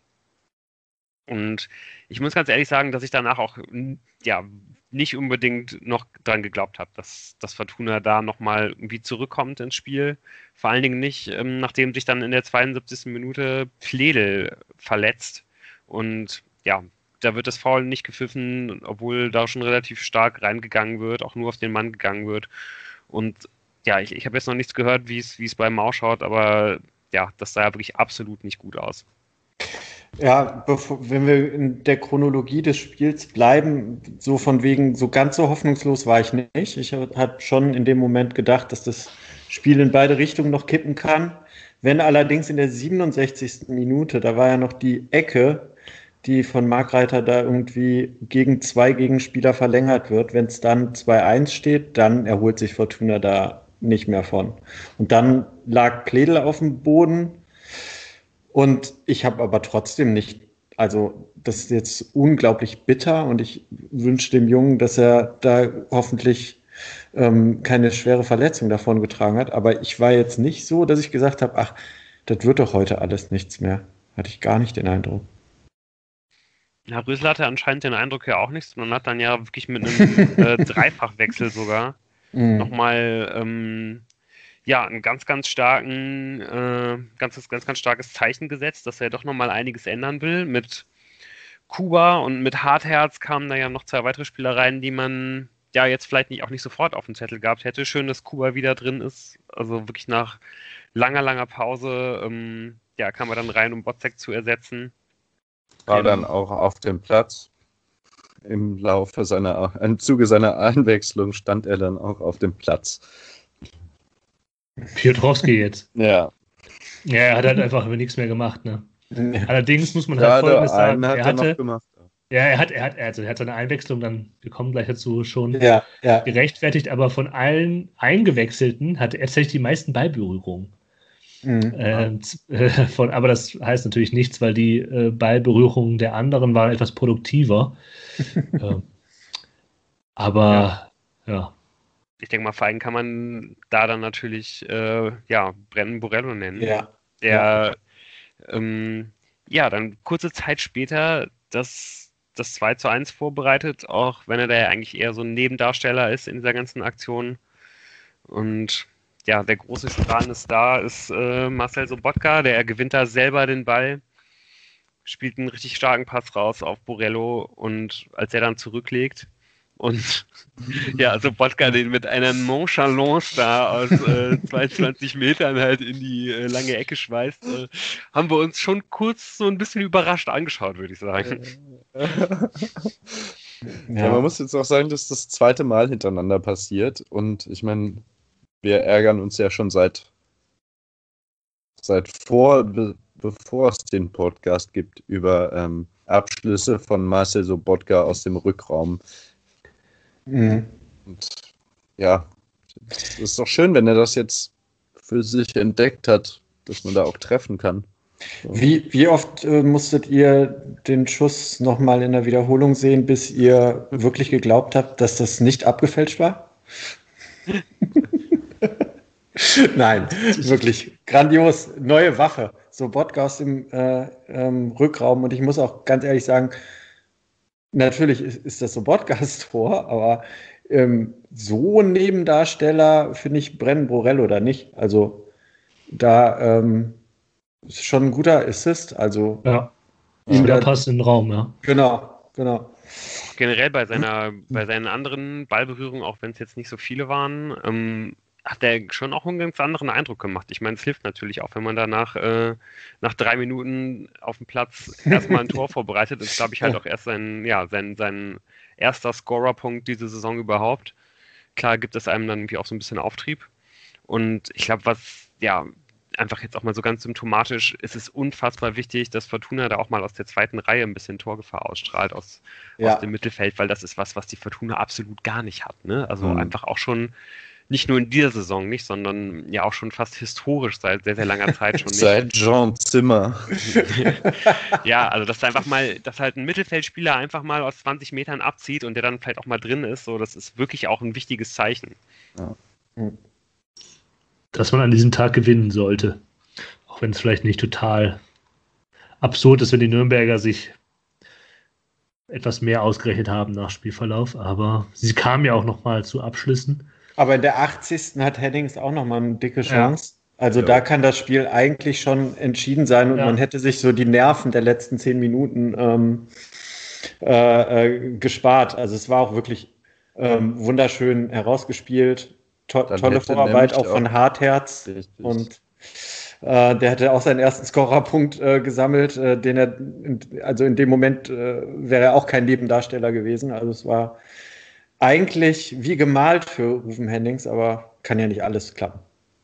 Und ich muss ganz ehrlich sagen, dass ich danach auch nicht unbedingt noch dran geglaubt habe, dass Fortuna da nochmal irgendwie zurückkommt ins Spiel. Vor allen Dingen nicht, nachdem sich dann in der 72. Minute Pledel verletzt. Und ja, da wird das Foul nicht gepfiffen, obwohl da schon relativ stark reingegangen wird, auch nur auf den Mann gegangen wird. Und ja, ich habe jetzt noch nichts gehört, wie es bei Mau schaut, aber ja, das sah ja wirklich absolut nicht gut aus. Ja, wenn wir in der Chronologie des Spiels bleiben, so von wegen, so ganz so hoffnungslos war ich nicht. Ich habe schon in dem Moment gedacht, dass das Spiel in beide Richtungen noch kippen kann. Wenn allerdings in der 67. Minute, da war ja noch die Ecke, die von Markreiter da irgendwie gegen 2 Gegenspieler verlängert wird. Wenn es dann 2:1 steht, dann erholt sich Fortuna da nicht mehr von. Und dann lag Pledel auf dem Boden und ich habe aber trotzdem nicht, also das ist jetzt unglaublich bitter und ich wünsche dem Jungen, dass er da hoffentlich keine schwere Verletzung davon getragen hat. Aber ich war jetzt nicht so, dass ich gesagt habe, ach, das wird doch heute alles nichts mehr. Hatte ich gar nicht den Eindruck. Ja, Rösler hatte anscheinend den Eindruck ja auch nicht, sondern hat dann ja wirklich mit einem Dreifachwechsel sogar nochmal ein ganz, ganz starken, ganz starkes Zeichen gesetzt, dass er doch nochmal einiges ändern will. Mit Kuba und mit Hartherz kamen da ja noch 2 weitere Spieler rein, die man ja jetzt vielleicht auch nicht sofort auf dem Zettel gehabt hätte. Schön, dass Kuba wieder drin ist. Also wirklich nach langer Pause kam er dann rein, um Botzek zu ersetzen. War dann auch auf dem Platz. Im Zuge seiner Einwechslung stand er dann auch auf dem Platz. Piotrowski jetzt. Ja. Ja, er hat halt einfach nichts mehr gemacht, ne? Allerdings muss man halt Folgendes sagen. Er hat seine Einwechslung dann, wir kommen gleich dazu, schon gerechtfertigt, aber von allen Eingewechselten hatte er tatsächlich die meisten Ballberührungen. Aber das heißt natürlich nichts, weil die Ballberührungen der anderen waren etwas produktiver. Aber ja. Ich denke mal, Feigen kann man da dann natürlich Brennan Borello nennen. Ja. Der dann kurze Zeit später das 2:1 vorbereitet, auch wenn er da ja eigentlich eher so ein Nebendarsteller ist in dieser ganzen Aktion. Und ja, der große strahlende Star ist Marcel Sobotka, der gewinnt da selber den Ball, spielt einen richtig starken Pass raus auf Borello und als er dann zurücklegt und Sobotka den mit einer Nonchalance da aus 22 Metern halt in die lange Ecke schweißt, haben wir uns schon kurz so ein bisschen überrascht angeschaut, würde ich sagen. Ja, man muss jetzt auch sagen, dass das 2. Mal hintereinander passiert und ich meine, wir ärgern uns ja schon bevor es den Podcast gibt, über Abschlüsse von Marcel Sobotka aus dem Rückraum. Und ja, es ist doch schön, wenn er das jetzt für sich entdeckt hat, dass man da auch treffen kann. So. Wie oft musstet ihr den Schuss nochmal in der Wiederholung sehen, bis ihr wirklich geglaubt habt, dass das nicht abgefälscht war? Nein, wirklich grandios, neue Waffe. Sobotka aus dem Rückraum und ich muss auch ganz ehrlich sagen, natürlich ist das Sobotkas Tor, aber so ein Nebendarsteller finde ich Brennan Borello da nicht. Also da ist schon ein guter Assist. Also ja, der passt in den Raum, ja. Genau. Generell bei seinen anderen Ballberührungen, auch wenn es jetzt nicht so viele waren, hat er schon auch einen ganz anderen Eindruck gemacht. Ich meine, es hilft natürlich auch, wenn man danach nach 3 Minuten auf dem Platz erstmal ein Tor vorbereitet. Das ist, glaube ich, halt auch erst sein erster Scorerpunkt diese Saison überhaupt. Klar gibt es einem dann irgendwie auch so ein bisschen Auftrieb. Und ich glaube, einfach jetzt auch mal so ganz symptomatisch, ist es unfassbar wichtig, dass Fortuna da auch mal aus der zweiten Reihe ein bisschen Torgefahr ausstrahlt aus dem Mittelfeld, weil das ist was die Fortuna absolut gar nicht hat. Ne? Also einfach auch schon nicht nur in dieser Saison nicht, sondern ja auch schon fast historisch seit sehr, sehr langer Zeit schon nicht. Seit Jean Zimmer. Ja, also dass halt ein Mittelfeldspieler einfach mal aus 20 Metern abzieht und der dann vielleicht auch mal drin ist, so, das ist wirklich auch ein wichtiges Zeichen. Ja. Dass man an diesem Tag gewinnen sollte. Auch wenn es vielleicht nicht total absurd ist, wenn die Nürnberger sich etwas mehr ausgerechnet haben nach Spielverlauf, aber sie kamen ja auch nochmal zu Abschlüssen. Aber in der 80. hat Hennings auch nochmal eine dicke Chance. Ja. Also da kann das Spiel eigentlich schon entschieden sein und man hätte sich so die Nerven der letzten 10 Minuten gespart. Also es war auch wirklich wunderschön herausgespielt. Tolle Vorarbeit auch von Hartherz. Und der hätte auch seinen ersten Scorerpunkt gesammelt, den er, also in dem Moment wäre er auch kein Nebendarsteller gewesen. Also es war eigentlich wie gemalt für Ruven Hennings, aber kann ja nicht alles klappen.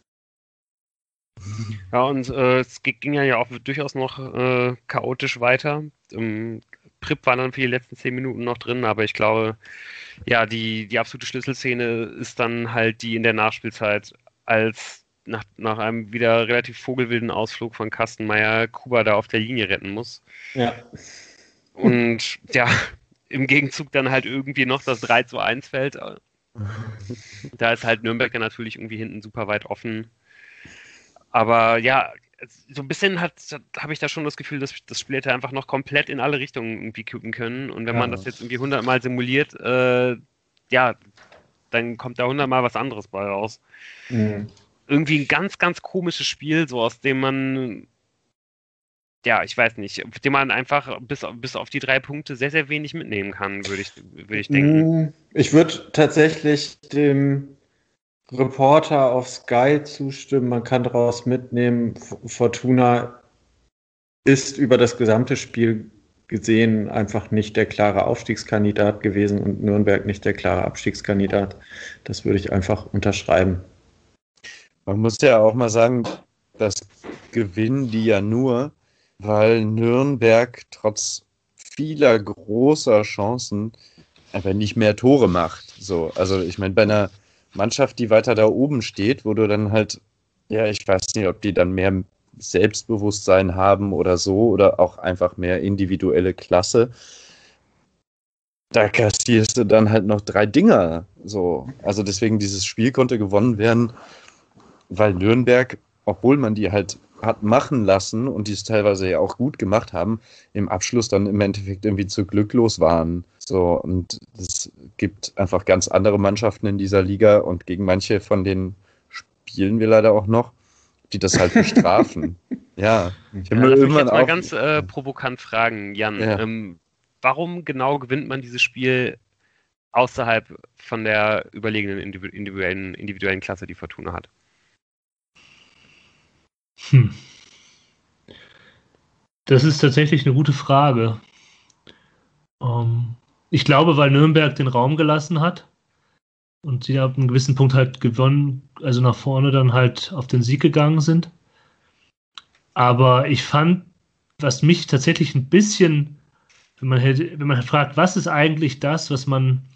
Ja, und es ging ja auch durchaus noch chaotisch weiter. Pripp war dann für die letzten 10 Minuten noch drin, aber ich glaube, ja, die absolute Schlüsselszene ist dann halt die in der Nachspielzeit, als nach einem wieder relativ vogelwilden Ausflug von Kastenmeier Kuba da auf der Linie retten muss. Ja. Und ja, im Gegenzug dann halt irgendwie noch das 3:1 fällt. Da ist halt Nürnberg ja natürlich irgendwie hinten super weit offen. Aber ja, so ein bisschen habe ich da schon das Gefühl, dass das Spiel hätte einfach noch komplett in alle Richtungen irgendwie kippen können. Und wenn man das jetzt irgendwie 100 Mal simuliert, dann kommt da 100 Mal was anderes bei raus. Mhm. Irgendwie ein ganz, ganz komisches Spiel, so aus dem man, ja, ich weiß nicht, auf dem man einfach bis auf die 3 Punkte sehr, sehr wenig mitnehmen kann, würde ich denken. Ich würde tatsächlich dem Reporter auf Sky zustimmen. Man kann daraus mitnehmen, Fortuna ist über das gesamte Spiel gesehen einfach nicht der klare Aufstiegskandidat gewesen und Nürnberg nicht der klare Abstiegskandidat. Das würde ich einfach unterschreiben. Man muss ja auch mal sagen, das gewinnen die ja nur, weil Nürnberg trotz vieler großer Chancen einfach nicht mehr Tore macht. So, also ich meine, bei einer Mannschaft, die weiter da oben steht, wo du dann halt, ja, ich weiß nicht, ob die dann mehr Selbstbewusstsein haben oder so oder auch einfach mehr individuelle Klasse. Da kassierst du dann halt noch 3 Dinger. So. Also deswegen, dieses Spiel konnte gewonnen werden, weil Nürnberg, obwohl man die halt hat machen lassen und die es teilweise ja auch gut gemacht haben, im Abschluss dann im Endeffekt irgendwie zu glücklos waren. So, und es gibt einfach ganz andere Mannschaften in dieser Liga und gegen manche von denen spielen wir leider auch noch, die das halt bestrafen. Ja, ich habe irgendwann jetzt mal ganz provokant fragen, Jan. Ja. Warum genau gewinnt man dieses Spiel außerhalb von der überlegenen individuellen Klasse, die Fortuna hat? Das ist tatsächlich eine gute Frage. Ich glaube, weil Nürnberg den Raum gelassen hat und sie ab einem gewissen Punkt halt gewonnen, also nach vorne dann halt auf den Sieg gegangen sind. Aber ich fand, was mich tatsächlich ein bisschen, wenn man fragt, was ist eigentlich das, was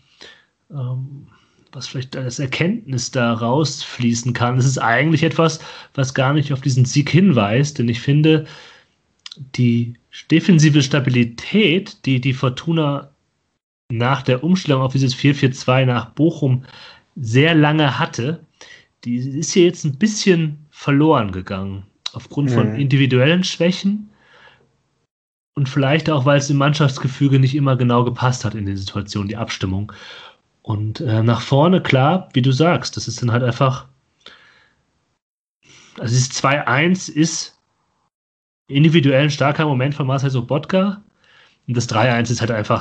vielleicht als Erkenntnis da rausfließen kann, das ist eigentlich etwas, was gar nicht auf diesen Sieg hinweist, denn ich finde, die defensive Stabilität, die Fortuna nach der Umstellung auf dieses 4-4-2 nach Bochum sehr lange hatte, die ist hier jetzt ein bisschen verloren gegangen. Aufgrund von individuellen Schwächen und vielleicht auch, weil es im Mannschaftsgefüge nicht immer genau gepasst hat in den Situationen, die Abstimmung. Und nach vorne, klar, wie du sagst, das ist dann halt einfach, also dieses 2-1 ist individuell ein starker Moment von Marcel Sobotka. Und das 3-1 ist halt einfach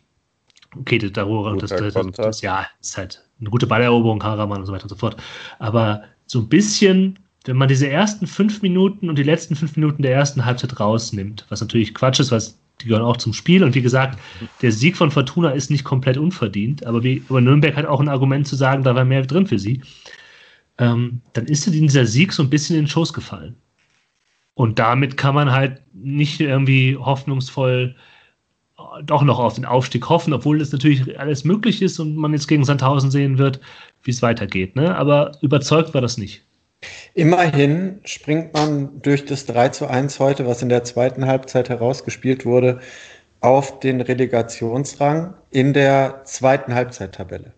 ja, ist halt eine gute Balleroberung, Karaman und so weiter und so fort. Aber so ein bisschen, wenn man diese ersten 5 Minuten und die letzten 5 Minuten der ersten Halbzeit rausnimmt, was natürlich Quatsch ist, die gehören auch zum Spiel. Und wie gesagt, der Sieg von Fortuna ist nicht komplett unverdient, aber Nürnberg hat auch ein Argument zu sagen, da war mehr drin für sie. Dann ist dieser Sieg so ein bisschen in den Schoß gefallen. Und damit kann man halt nicht irgendwie hoffnungsvoll doch noch auf den Aufstieg hoffen, obwohl das natürlich alles möglich ist und man jetzt gegen Sandhausen sehen wird, wie es weitergeht. Ne? Aber überzeugt war das nicht. Immerhin springt man durch das 3-1 heute, was in der zweiten Halbzeit herausgespielt wurde, auf den Relegationsrang in der zweiten Halbzeittabelle.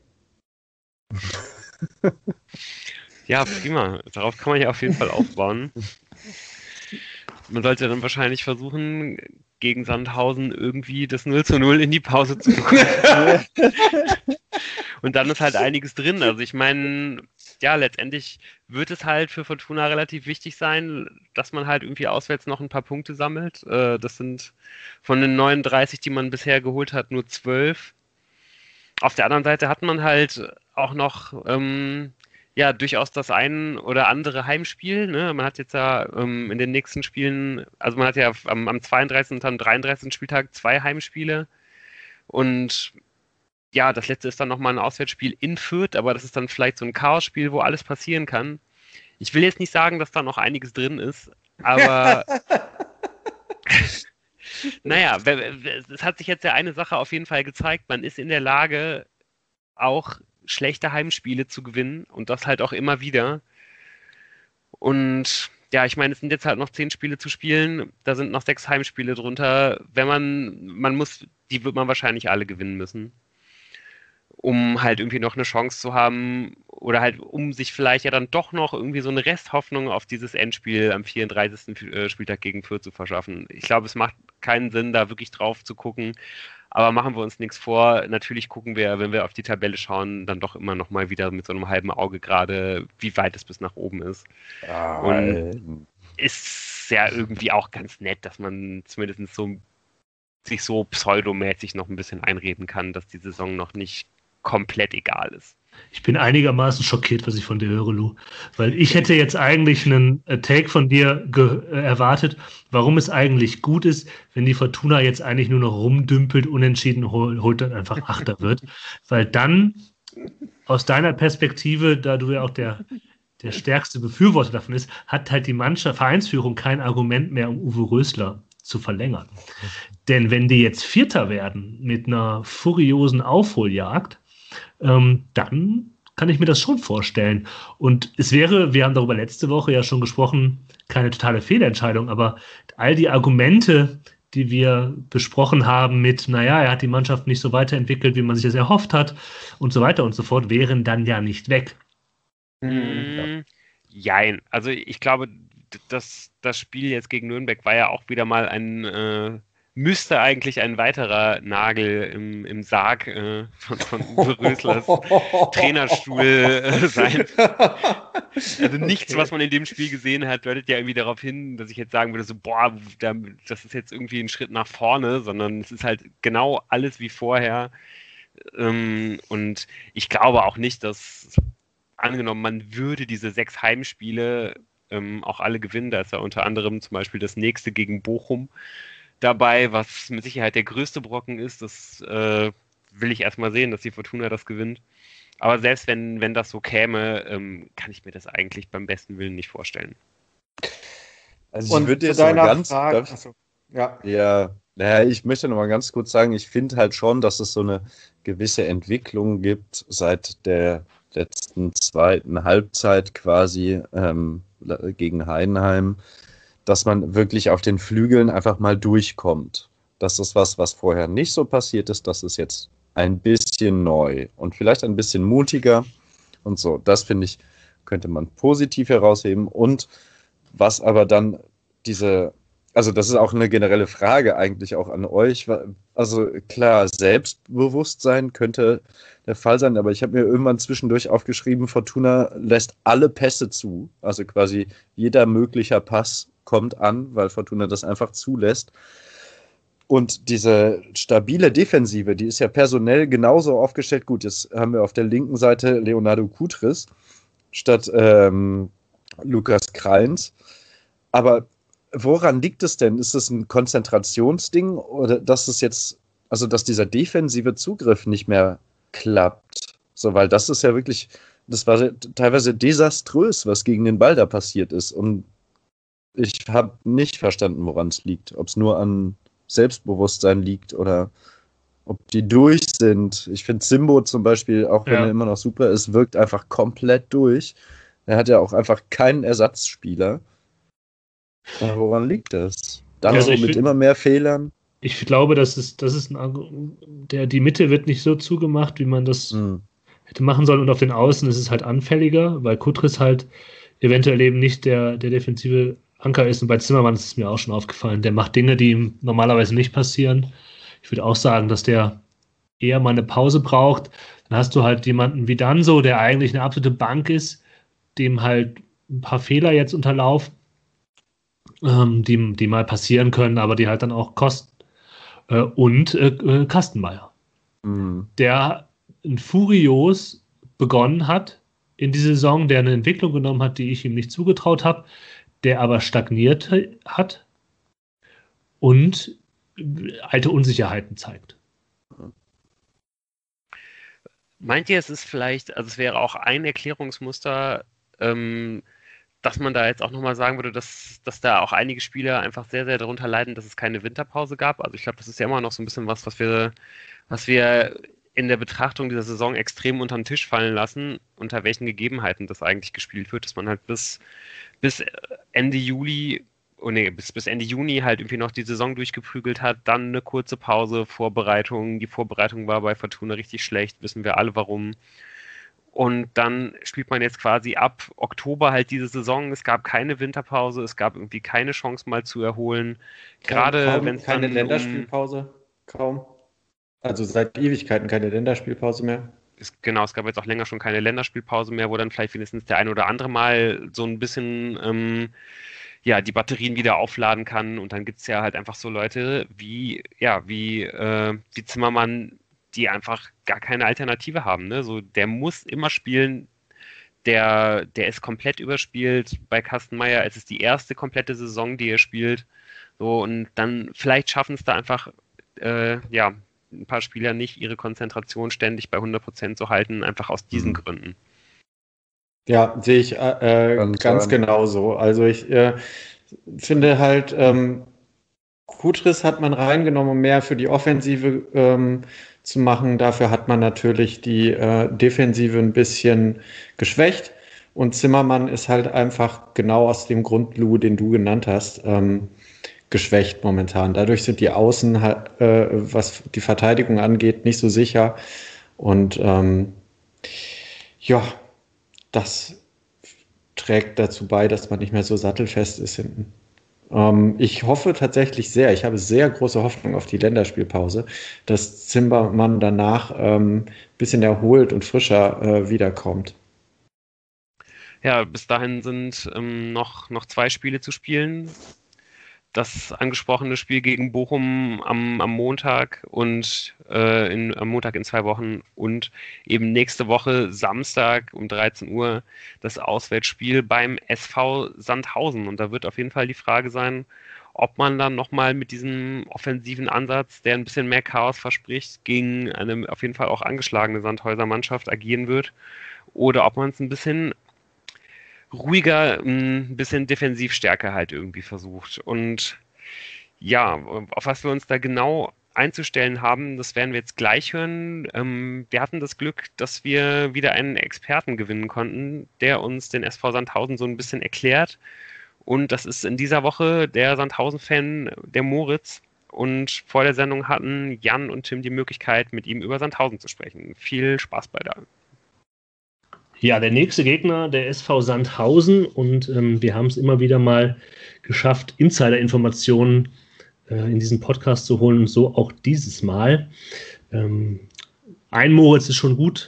Ja, prima. Darauf kann man ja auf jeden Fall aufbauen. Man sollte dann wahrscheinlich versuchen, gegen Sandhausen irgendwie das 0:0 in die Pause zu bekommen. Und dann ist halt einiges drin. Also ich meine, ja, letztendlich wird es halt für Fortuna relativ wichtig sein, dass man halt irgendwie auswärts noch ein paar Punkte sammelt. Das sind von den 39, die man bisher geholt hat, nur 12. Auf der anderen Seite hat man halt auch noch ja, durchaus das ein oder andere Heimspiel. Ne? Man hat jetzt ja in den nächsten Spielen, also man hat ja am 32. und am 33. Spieltag 2 Heimspiele. Und ja, das letzte ist dann nochmal ein Auswärtsspiel in Fürth, aber das ist dann vielleicht so ein Chaosspiel, wo alles passieren kann. Ich will jetzt nicht sagen, dass da noch einiges drin ist, aber naja, es hat sich jetzt ja eine Sache auf jeden Fall gezeigt, man ist in der Lage, auch schlechte Heimspiele zu gewinnen und das halt auch immer wieder. Und ja, ich meine, es sind jetzt halt noch 10 Spiele zu spielen, da sind noch 6 Heimspiele drunter. Die wird man wahrscheinlich alle gewinnen müssen, um halt irgendwie noch eine Chance zu haben oder halt um sich vielleicht ja dann doch noch irgendwie so eine Resthoffnung auf dieses Endspiel am 34. Spieltag gegen Fürth zu verschaffen. Ich glaube, es macht keinen Sinn, da wirklich drauf zu gucken. Aber machen wir uns nichts vor. Natürlich gucken wir, wenn wir auf die Tabelle schauen, dann doch immer noch mal wieder mit so einem halben Auge gerade, wie weit es bis nach oben ist. Und ist ja irgendwie auch ganz nett, dass man zumindest sich so pseudomäßig noch ein bisschen einreden kann, dass die Saison noch nicht komplett egal ist. Ich bin einigermaßen schockiert, was ich von dir höre, Lou. Weil ich hätte jetzt eigentlich einen Take von dir erwartet, warum es eigentlich gut ist, wenn die Fortuna jetzt eigentlich nur noch rumdümpelt, unentschieden holt dann einfach Achter wird. Weil dann, aus deiner Perspektive, da du ja auch der stärkste Befürworter davon ist, hat halt die Vereinsführung kein Argument mehr, um Uwe Rösler zu verlängern. Denn wenn die jetzt Vierter werden mit einer furiosen Aufholjagd, dann kann ich mir das schon vorstellen. Und es wäre, wir haben darüber letzte Woche ja schon gesprochen, keine totale Fehlentscheidung, aber all die Argumente, die wir besprochen haben mit, naja, er hat die Mannschaft nicht so weiterentwickelt, wie man sich das erhofft hat und so weiter und so fort, wären dann ja nicht weg. Jein. Also ich glaube, das Spiel jetzt gegen Nürnberg war ja auch wieder mal müsste eigentlich ein weiterer Nagel im Sarg von Uwe Röslers Trainerstuhl sein. Also nichts, was man in dem Spiel gesehen hat, deutet ja irgendwie darauf hin, dass ich jetzt sagen würde, so, boah, das ist jetzt irgendwie ein Schritt nach vorne, sondern es ist halt genau alles wie vorher. Und ich glaube auch nicht, dass, angenommen, man würde diese 6 Heimspiele auch alle gewinnen, da ist ja unter anderem zum Beispiel das nächste gegen Bochum dabei, was mit Sicherheit der größte Brocken ist. Das will ich erstmal sehen, dass die Fortuna das gewinnt. Aber selbst wenn das so käme, kann ich mir das eigentlich beim besten Willen nicht vorstellen. Also ich würde jetzt mal ich möchte noch mal ganz kurz sagen, ich finde halt schon, dass es so eine gewisse Entwicklung gibt seit der letzten zweiten Halbzeit quasi gegen Heidenheim, dass man wirklich auf den Flügeln einfach mal durchkommt. Das ist was vorher nicht so passiert ist. Das ist jetzt ein bisschen neu und vielleicht ein bisschen mutiger und so. Das, finde ich, könnte man positiv herausheben. Und was aber dann also das ist auch eine generelle Frage eigentlich auch an euch. Also klar, Selbstbewusstsein könnte der Fall sein, aber ich habe mir irgendwann zwischendurch aufgeschrieben, Fortuna lässt alle Pässe zu. Also quasi jeder möglicher Pass kommt an, weil Fortuna das einfach zulässt. Und diese stabile Defensive, die ist ja personell genauso aufgestellt. Gut, jetzt haben wir auf der linken Seite Leonardo Kutris statt Lukas Kreins. Aber woran liegt es denn? Ist es ein Konzentrationsding oder dass es jetzt, also dass dieser defensive Zugriff nicht mehr klappt? So, weil das ist ja wirklich, das war teilweise desaströs, was gegen den Ball da passiert ist. Und ich habe nicht verstanden, woran es liegt. Ob es nur an Selbstbewusstsein liegt oder ob die durch sind. Ich finde Simbo zum Beispiel, auch wenn er immer noch super ist, wirkt einfach komplett durch. Er hat ja auch einfach keinen Ersatzspieler. Aber woran liegt das? Dann also mit immer mehr Fehlern? Ich glaube, das ist die Mitte wird nicht so zugemacht, wie man das hätte machen sollen. Und auf den Außen ist es halt anfälliger, weil Kutris halt eventuell eben nicht der defensive Anker ist. Und bei Zimmermann ist es mir auch schon aufgefallen. Der macht Dinge, die ihm normalerweise nicht passieren. Ich würde auch sagen, dass der eher mal eine Pause braucht. Dann hast du halt jemanden wie Danso, der eigentlich eine absolute Bank ist, dem halt ein paar Fehler jetzt unterlaufen, die mal passieren können, aber die halt dann auch kosten. Und Kastenmeier, der ein furios begonnen hat in die Saison, der eine Entwicklung genommen hat, die ich ihm nicht zugetraut habe, der aber stagniert hat und alte Unsicherheiten zeigt. Meint ihr, es ist vielleicht, also es wäre auch ein Erklärungsmuster, dass man da jetzt auch nochmal sagen würde, dass da auch einige Spieler einfach sehr, sehr darunter leiden, dass es keine Winterpause gab? Also ich glaube, das ist ja immer noch so ein bisschen was wir in der Betrachtung dieser Saison extrem unter den Tisch fallen lassen, unter welchen Gegebenheiten das eigentlich gespielt wird, dass man halt bis Ende Juli, bis Ende Juni halt irgendwie noch die Saison durchgeprügelt hat, dann eine kurze Pause, Vorbereitung. Die Vorbereitung war bei Fortuna richtig schlecht, wissen wir alle warum. Und dann spielt man jetzt quasi ab Oktober halt diese Saison. Es gab keine Winterpause, es gab irgendwie keine Chance mal zu erholen. Gerade wenn es keine Länderspielpause, kaum. Also seit Ewigkeiten keine Länderspielpause mehr. Genau, es gab jetzt auch länger schon keine Länderspielpause mehr, wo dann vielleicht wenigstens der ein oder andere mal so ein bisschen die Batterien wieder aufladen kann. Und dann gibt es ja halt einfach so Leute wie Zimmermann, die einfach gar keine Alternative haben. Ne? So, der muss immer spielen, der ist komplett überspielt bei Kastenmeier. Es ist die erste komplette Saison, die er spielt. So, und dann vielleicht schaffen es da einfach, ein paar Spieler nicht, ihre Konzentration ständig bei 100% zu halten, einfach aus diesen Gründen. Ja, sehe ich ganz genauso. Also ich finde halt, Kutris hat man reingenommen, um mehr für die Offensive zu machen. Dafür hat man natürlich die Defensive ein bisschen geschwächt. Und Zimmermann ist halt einfach genau aus dem Grund, Lou, den du genannt hast, geschwächt momentan. Dadurch sind die Außen, was die Verteidigung angeht, nicht so sicher. Und das trägt dazu bei, dass man nicht mehr so sattelfest ist hinten. Ich hoffe tatsächlich sehr, ich habe sehr große Hoffnung auf die Länderspielpause, dass Zimmermann danach ein bisschen erholt und frischer wiederkommt. Ja, bis dahin sind noch 2 Spiele zu spielen. Das angesprochene Spiel gegen Bochum am Montag und am Montag in 2 Wochen und eben nächste Woche Samstag um 13 Uhr das Auswärtsspiel beim SV Sandhausen. Und da wird auf jeden Fall die Frage sein, ob man dann nochmal mit diesem offensiven Ansatz, der ein bisschen mehr Chaos verspricht, gegen eine auf jeden Fall auch angeschlagene Sandhäuser Mannschaft agieren wird oder ob man es ein bisschen ruhiger, ein bisschen Defensivstärke halt irgendwie versucht. Und ja, auf was wir uns da genau einzustellen haben, das werden wir jetzt gleich hören. Wir hatten das Glück, dass wir wieder einen Experten gewinnen konnten, der uns den SV Sandhausen so ein bisschen erklärt. Und das ist in dieser Woche der Sandhausen-Fan, der Moritz. Und vor der Sendung hatten Jan und Tim die Möglichkeit, mit ihm über Sandhausen zu sprechen. Viel Spaß bei der. Ja, der nächste Gegner, der SV Sandhausen, und wir haben es immer wieder mal geschafft, Insider-Informationen in diesen Podcast zu holen, und so auch dieses Mal. Ein Moritz ist schon gut,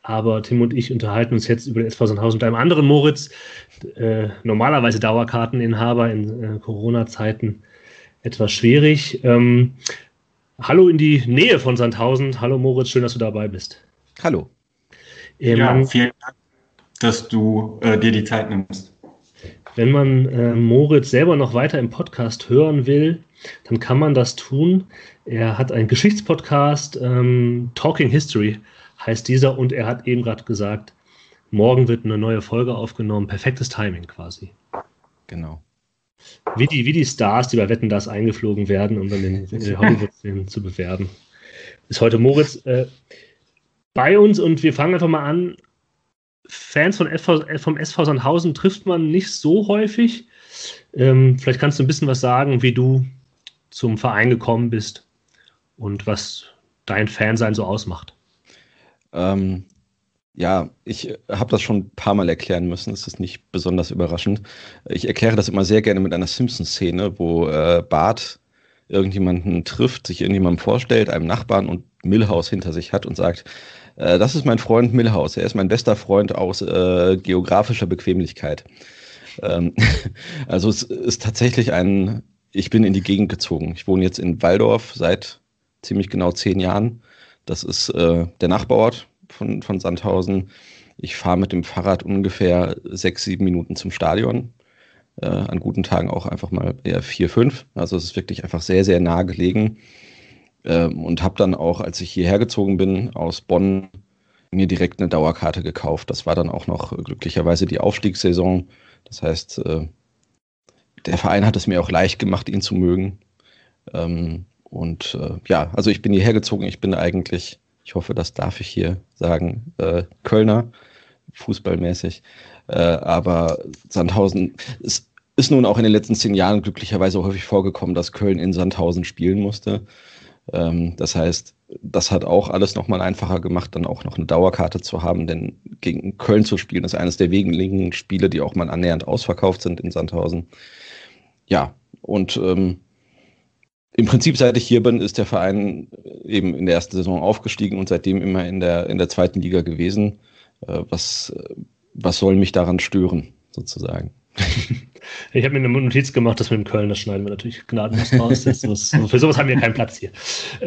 Aber Tim und ich unterhalten uns jetzt über den SV Sandhausen mit einem anderen Moritz, normalerweise Dauerkarteninhaber in Corona-Zeiten etwas schwierig. Hallo in die Nähe von Sandhausen. Hallo Moritz, schön, dass du dabei bist. Hallo. Vielen Dank, dass du dir die Zeit nimmst. Wenn man Moritz selber noch weiter im Podcast hören will, dann kann man das tun. Er hat einen Geschichtspodcast, Talking History heißt dieser, und er hat eben gerade gesagt, morgen wird eine neue Folge aufgenommen. Perfektes Timing quasi. Genau. Wie die Stars, die bei Wetten, dass eingeflogen werden, um dann den Hollywood-Film zu bewerben. Ist heute Moritz bei uns, und wir fangen einfach mal an. Fans vom SV Sandhausen trifft man nicht so häufig. Vielleicht kannst du ein bisschen was sagen, wie du zum Verein gekommen bist und was dein Fansein so ausmacht. Ja, ich habe das schon ein paar Mal erklären müssen. Es ist nicht besonders überraschend. Ich erkläre das immer sehr gerne mit einer Simpsons-Szene, wo Bart irgendjemanden trifft, sich irgendjemandem vorstellt, einem Nachbarn, und Milhouse hinter sich hat und sagt, das ist mein Freund Milhouse. Er ist mein bester Freund aus geografischer Bequemlichkeit. Also es ist tatsächlich ich bin in die Gegend gezogen. Ich wohne jetzt in Walldorf seit ziemlich genau 10 Jahren. Das ist der Nachbarort von Sandhausen. Ich fahre mit dem Fahrrad ungefähr 6-7 Minuten zum Stadion. An guten Tagen auch einfach mal eher 4-5. Also es ist wirklich einfach sehr, sehr nah gelegen. Und habe dann auch, als ich hierher gezogen bin aus Bonn, mir direkt eine Dauerkarte gekauft. Das war dann auch noch glücklicherweise die Aufstiegssaison. Das heißt, der Verein hat es mir auch leicht gemacht, ihn zu mögen. Also ich bin hierher gezogen. Ich bin eigentlich, ich hoffe, das darf ich hier sagen, Kölner, fußballmäßig. Aber Sandhausen ist nun auch in den letzten 10 Jahren glücklicherweise häufig vorgekommen, dass Köln in Sandhausen spielen musste. Das heißt, das hat auch alles nochmal einfacher gemacht, dann auch noch eine Dauerkarte zu haben, denn gegen Köln zu spielen ist eines der wenigen Spiele, die auch mal annähernd ausverkauft sind in Sandhausen. Ja, und im Prinzip, seit ich hier bin, ist der Verein eben in der ersten Saison aufgestiegen und seitdem immer in der zweiten Liga gewesen. Was soll mich daran stören, sozusagen? Ich habe mir eine Notiz gemacht, das mit dem Köln, das schneiden wir natürlich gnadenlos raus. Für sowas haben wir keinen Platz hier.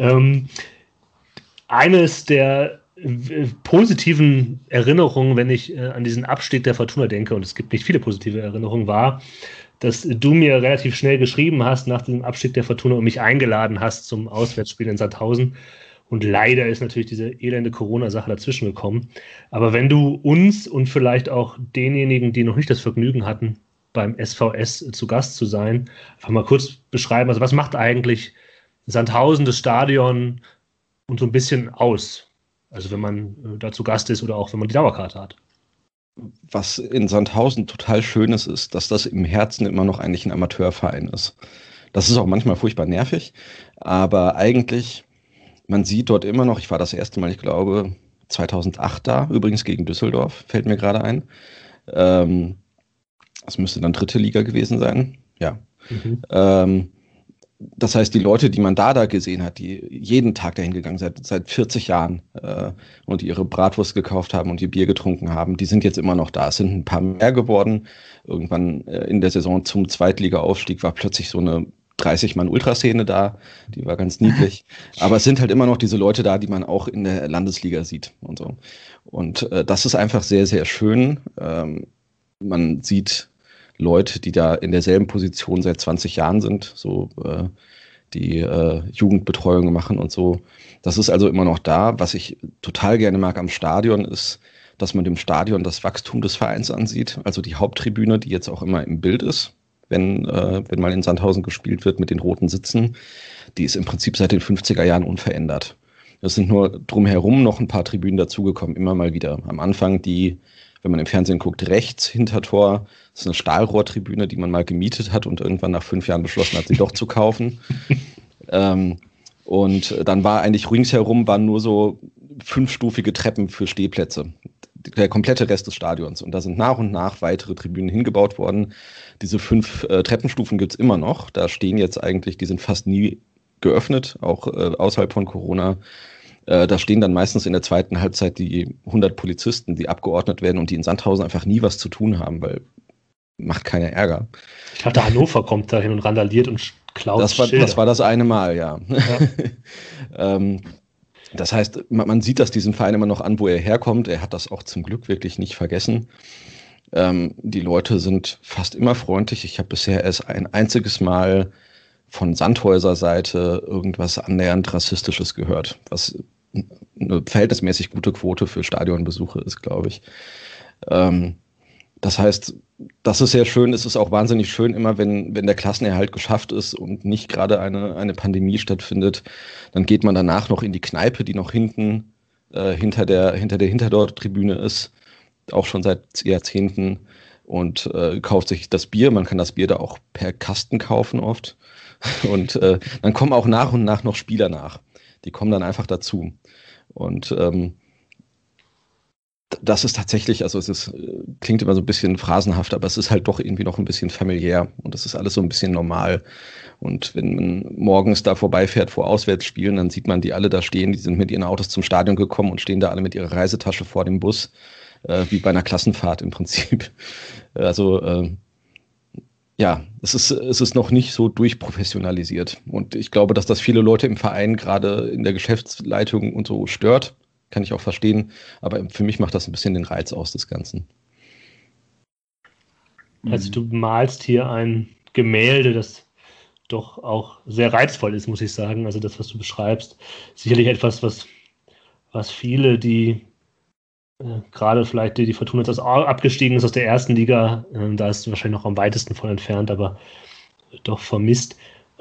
Eines der positiven Erinnerungen, wenn ich an diesen Abstieg der Fortuna denke, und es gibt nicht viele positive Erinnerungen, war, dass du mir relativ schnell geschrieben hast nach dem Abstieg der Fortuna und mich eingeladen hast zum Auswärtsspiel in Sandhausen. Und leider ist natürlich diese elende Corona-Sache dazwischen gekommen. Aber wenn du uns und vielleicht auch denjenigen, die noch nicht das Vergnügen hatten, beim SVS zu Gast zu sein, einfach mal kurz beschreiben, also was macht eigentlich Sandhausen, das Stadion, und so ein bisschen aus? Also wenn man da zu Gast ist oder auch wenn man die Dauerkarte hat. Was in Sandhausen total schön ist, dass das im Herzen immer noch eigentlich ein Amateurverein ist. Das ist auch manchmal furchtbar nervig, aber eigentlich, man sieht dort immer noch, ich war das erste Mal, ich glaube, 2008 da, übrigens gegen Düsseldorf, fällt mir gerade ein. Das müsste dann 3. Liga gewesen sein, ja. Das heißt, die Leute, die man da gesehen hat, die jeden Tag dahin gegangen sind, seit 40 Jahren und die ihre Bratwurst gekauft haben und ihr Bier getrunken haben, die sind jetzt immer noch da. Es sind ein paar mehr geworden. Irgendwann in der Saison zum Zweitliga-Aufstieg war plötzlich so eine 30-Mann-Ultraszene da. Die war ganz niedlich. Aber es sind halt immer noch diese Leute da, die man auch in der Landesliga sieht und so. Und das ist einfach sehr, sehr schön. Man sieht Leute, die da in derselben Position seit 20 Jahren sind, so die Jugendbetreuung machen und so. Das ist also immer noch da. Was ich total gerne mag am Stadion ist, dass man dem Stadion das Wachstum des Vereins ansieht. Also die Haupttribüne, die jetzt auch immer im Bild ist, wenn mal in Sandhausen gespielt wird mit den roten Sitzen, die ist im Prinzip seit den 50er Jahren unverändert. Es sind nur drumherum noch ein paar Tribünen dazugekommen, immer mal wieder. Am Anfang die, wenn man im Fernsehen guckt, rechts hinter Tor, das ist eine Stahlrohrtribüne, die man mal gemietet hat und irgendwann nach 5 Jahren beschlossen hat, sie doch zu kaufen. Und dann war eigentlich ringsherum waren nur so 5-stufige Treppen für Stehplätze. Der komplette Rest des Stadions. Und da sind nach und nach weitere Tribünen hingebaut worden. Diese 5 Treppenstufen gibt es immer noch. Da stehen jetzt eigentlich, die sind fast nie geöffnet, auch außerhalb von Corona. Da stehen dann meistens in der zweiten Halbzeit die 100 Polizisten, die abgeordnet werden und die in Sandhausen einfach nie was zu tun haben, weil macht keiner Ärger. Ich glaube, der Hannover kommt da hin und randaliert und klaut das war das eine Mal, ja. Das heißt, man sieht das diesem Verein immer noch an, wo er herkommt. Er hat das auch zum Glück wirklich nicht vergessen. Die Leute sind fast immer freundlich. Ich habe bisher erst ein einziges Mal von Sandhäuser Seite irgendwas annähernd Rassistisches gehört, was eine verhältnismäßig gute Quote für Stadionbesuche ist, glaube ich. Das heißt, das ist sehr schön. Es ist auch wahnsinnig schön, immer wenn der Klassenerhalt geschafft ist und nicht gerade eine Pandemie stattfindet, dann geht man danach noch in die Kneipe, die noch hinten hinter der Hinterdorf-Tribüne ist, auch schon seit Jahrzehnten, und kauft sich das Bier. Man kann das Bier da auch per Kasten kaufen oft. Und dann kommen auch nach und nach noch Spieler nach. Die kommen dann einfach dazu. Und das ist tatsächlich, also klingt immer so ein bisschen phrasenhaft, aber es ist halt doch irgendwie noch ein bisschen familiär und das ist alles so ein bisschen normal. Und wenn man morgens da vorbeifährt vor Auswärtsspielen, dann sieht man die alle da stehen, die sind mit ihren Autos zum Stadion gekommen und stehen da alle mit ihrer Reisetasche vor dem Bus, wie bei einer Klassenfahrt im Prinzip. Also ja, es ist noch nicht so durchprofessionalisiert und ich glaube, dass das viele Leute im Verein, gerade in der Geschäftsleitung und so, stört. Kann ich auch verstehen, aber für mich macht das ein bisschen den Reiz aus des Ganzen. Also du malst hier ein Gemälde, das doch auch sehr reizvoll ist, muss ich sagen. Also das, was du beschreibst, sicherlich etwas, was viele, die gerade vielleicht die Fortuna jetzt abgestiegen ist aus der ersten Liga, da ist du wahrscheinlich noch am weitesten von entfernt, aber doch vermisst.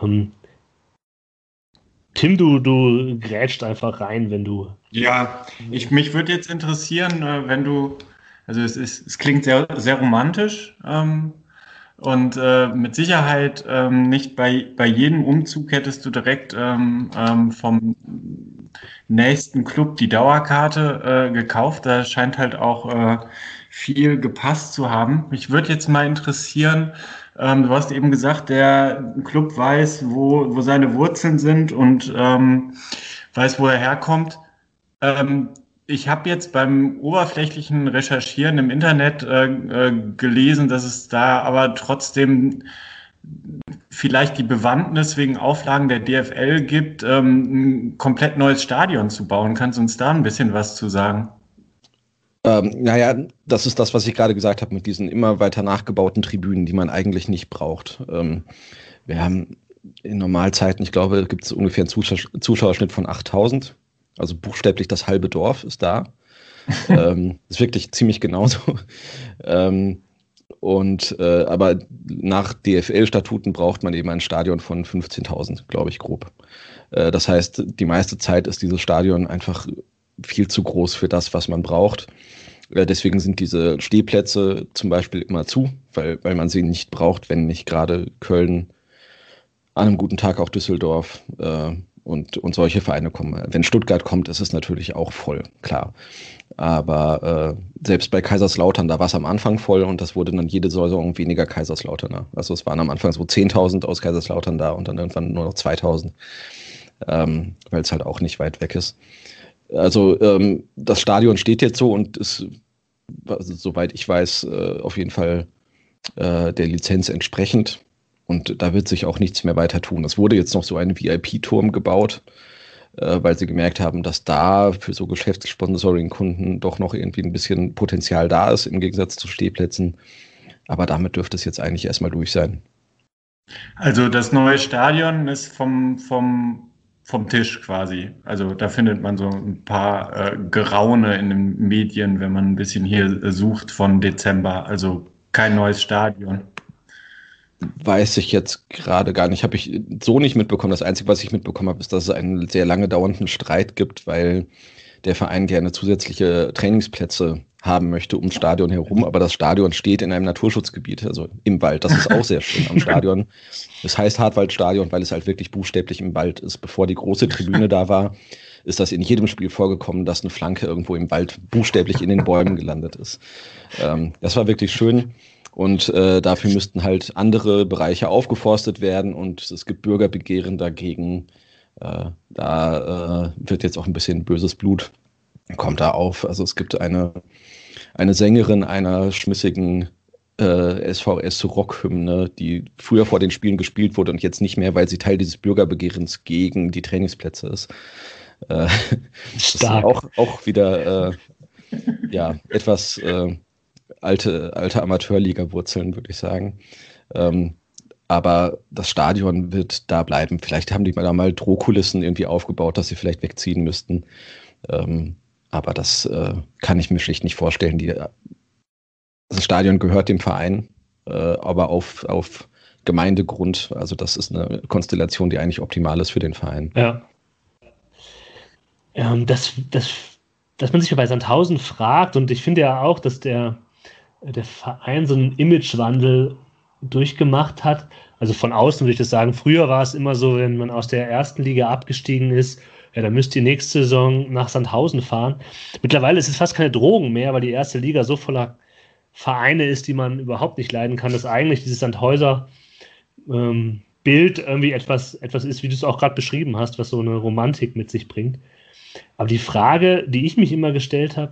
Tim, du grätscht einfach rein, wenn du... Ja, mich würde jetzt interessieren, wenn du, also es klingt sehr, sehr romantisch und mit Sicherheit nicht bei jedem Umzug hättest du direkt vom nächsten Club die Dauerkarte gekauft. Da scheint halt auch viel gepasst zu haben. Mich würde jetzt mal interessieren, du hast eben gesagt, der Club weiß, wo seine Wurzeln sind und weiß, wo er herkommt. Ich habe jetzt beim oberflächlichen Recherchieren im Internet gelesen, dass es da aber trotzdem vielleicht die Bewandtnis wegen Auflagen der DFL gibt, ein komplett neues Stadion zu bauen. Kannst du uns da ein bisschen was zu sagen? Naja, das ist das, was ich gerade gesagt habe, mit diesen immer weiter nachgebauten Tribünen, die man eigentlich nicht braucht. Wir haben in Normalzeiten, ich glaube, gibt es ungefähr einen Zuschauerschnitt von 8.000. Also buchstäblich das halbe Dorf ist da. Ist wirklich ziemlich genauso. Aber nach DFL-Statuten braucht man eben ein Stadion von 15.000, glaube ich, grob. Das heißt, die meiste Zeit ist dieses Stadion einfach viel zu groß für das, was man braucht. Deswegen sind diese Stehplätze zum Beispiel immer zu, weil man sie nicht braucht, wenn nicht gerade Köln, an einem guten Tag auch Düsseldorf und solche Vereine kommen. Wenn Stuttgart kommt, ist es natürlich auch voll, klar. Aber selbst bei Kaiserslautern, da war es am Anfang voll und das wurde dann jede Saison weniger Kaiserslauterner. Also es waren am Anfang so 10.000 aus Kaiserslautern da und dann irgendwann nur noch 2.000, weil es halt auch nicht weit weg ist. Also das Stadion steht jetzt so und ist, also, soweit ich weiß, auf jeden Fall der Lizenz entsprechend. Und da wird sich auch nichts mehr weiter tun. Es wurde jetzt noch so ein VIP-Turm gebaut, weil sie gemerkt haben, dass da für so Geschäftssponsoring-Kunden doch noch irgendwie ein bisschen Potenzial da ist, im Gegensatz zu Stehplätzen. Aber damit dürfte es jetzt eigentlich erstmal durch sein. Also das neue Stadion ist vom Tisch quasi. Also da findet man so ein paar Geraune in den Medien, wenn man ein bisschen hier sucht von Dezember. Also kein neues Stadion. Weiß ich jetzt gerade gar nicht. Habe ich so nicht mitbekommen. Das Einzige, was ich mitbekommen habe, ist, dass es einen sehr lange dauernden Streit gibt, weil der Verein gerne zusätzliche Trainingsplätze haben möchte ums Stadion herum, aber das Stadion steht in einem Naturschutzgebiet, also im Wald. Das ist auch sehr schön am Stadion. Es heißt Hartwaldstadion, weil es halt wirklich buchstäblich im Wald ist. Bevor die große Tribüne da war, ist das in jedem Spiel vorgekommen, dass eine Flanke irgendwo im Wald buchstäblich in den Bäumen gelandet ist. Das war wirklich schön. Und dafür müssten halt andere Bereiche aufgeforstet werden und es gibt Bürgerbegehren dagegen. Da wird jetzt auch ein bisschen böses Blut, kommt da auf. Also es gibt eine Sängerin einer schmissigen SVS-Rockhymne, die früher vor den Spielen gespielt wurde und jetzt nicht mehr, weil sie Teil dieses Bürgerbegehrens gegen die Trainingsplätze ist. Stark. Das ist auch wieder etwas alte Amateurliga-Wurzeln, würde ich sagen. Aber das Stadion wird da bleiben. Vielleicht haben die da mal Drohkulissen irgendwie aufgebaut, dass sie vielleicht wegziehen müssten. Aber das kann ich mir schlicht nicht vorstellen. Das Stadion gehört dem Verein, aber auf Gemeindegrund. Also das ist eine Konstellation, die eigentlich optimal ist für den Verein. Ja. Dass man sich bei Sandhausen fragt, und ich finde ja auch, dass der Verein so einen Imagewandel durchgemacht hat. Also von außen würde ich das sagen, früher war es immer so, wenn man aus der ersten Liga abgestiegen ist, ja, dann müsst ihr nächste Saison nach Sandhausen fahren. Mittlerweile ist es fast keine Drohung mehr, weil die erste Liga so voller Vereine ist, die man überhaupt nicht leiden kann, dass eigentlich dieses Sandhäuser Bild irgendwie etwas ist, wie du es auch gerade beschrieben hast, was so eine Romantik mit sich bringt. Aber die Frage, die ich mir immer gestellt habe,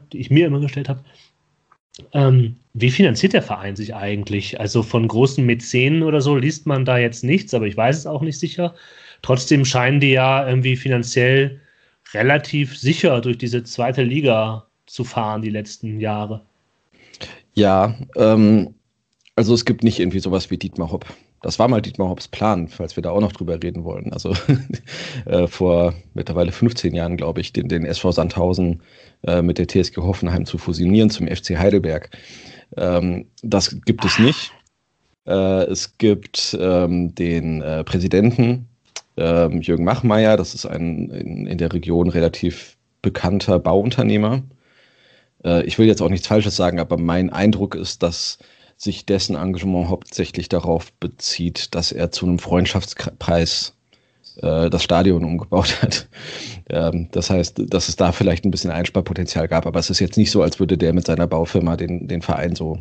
wie finanziert der Verein sich eigentlich? Also von großen Mäzenen oder so liest man da jetzt nichts, aber ich weiß es auch nicht sicher. Trotzdem scheinen die ja irgendwie finanziell relativ sicher durch diese zweite Liga zu fahren die letzten Jahre. Ja, also es gibt nicht irgendwie sowas wie Dietmar Hopp. Das war mal Dietmar Hopps Plan, falls wir da auch noch drüber reden wollen. Also vor mittlerweile 15 Jahren, glaube ich, den SV Sandhausen mit der TSG Hoffenheim zu fusionieren zum FC Heidelberg. Das gibt es nicht. Es gibt den Präsidenten Jürgen Machmeier. Das ist ein in der Region relativ bekannter Bauunternehmer. Ich will jetzt auch nichts Falsches sagen, aber mein Eindruck ist, dass sich dessen Engagement hauptsächlich darauf bezieht, dass er zu einem Freundschaftspreis das Stadion umgebaut hat. Das heißt, dass es da vielleicht ein bisschen Einsparpotenzial gab, aber es ist jetzt nicht so, als würde der mit seiner Baufirma den Verein so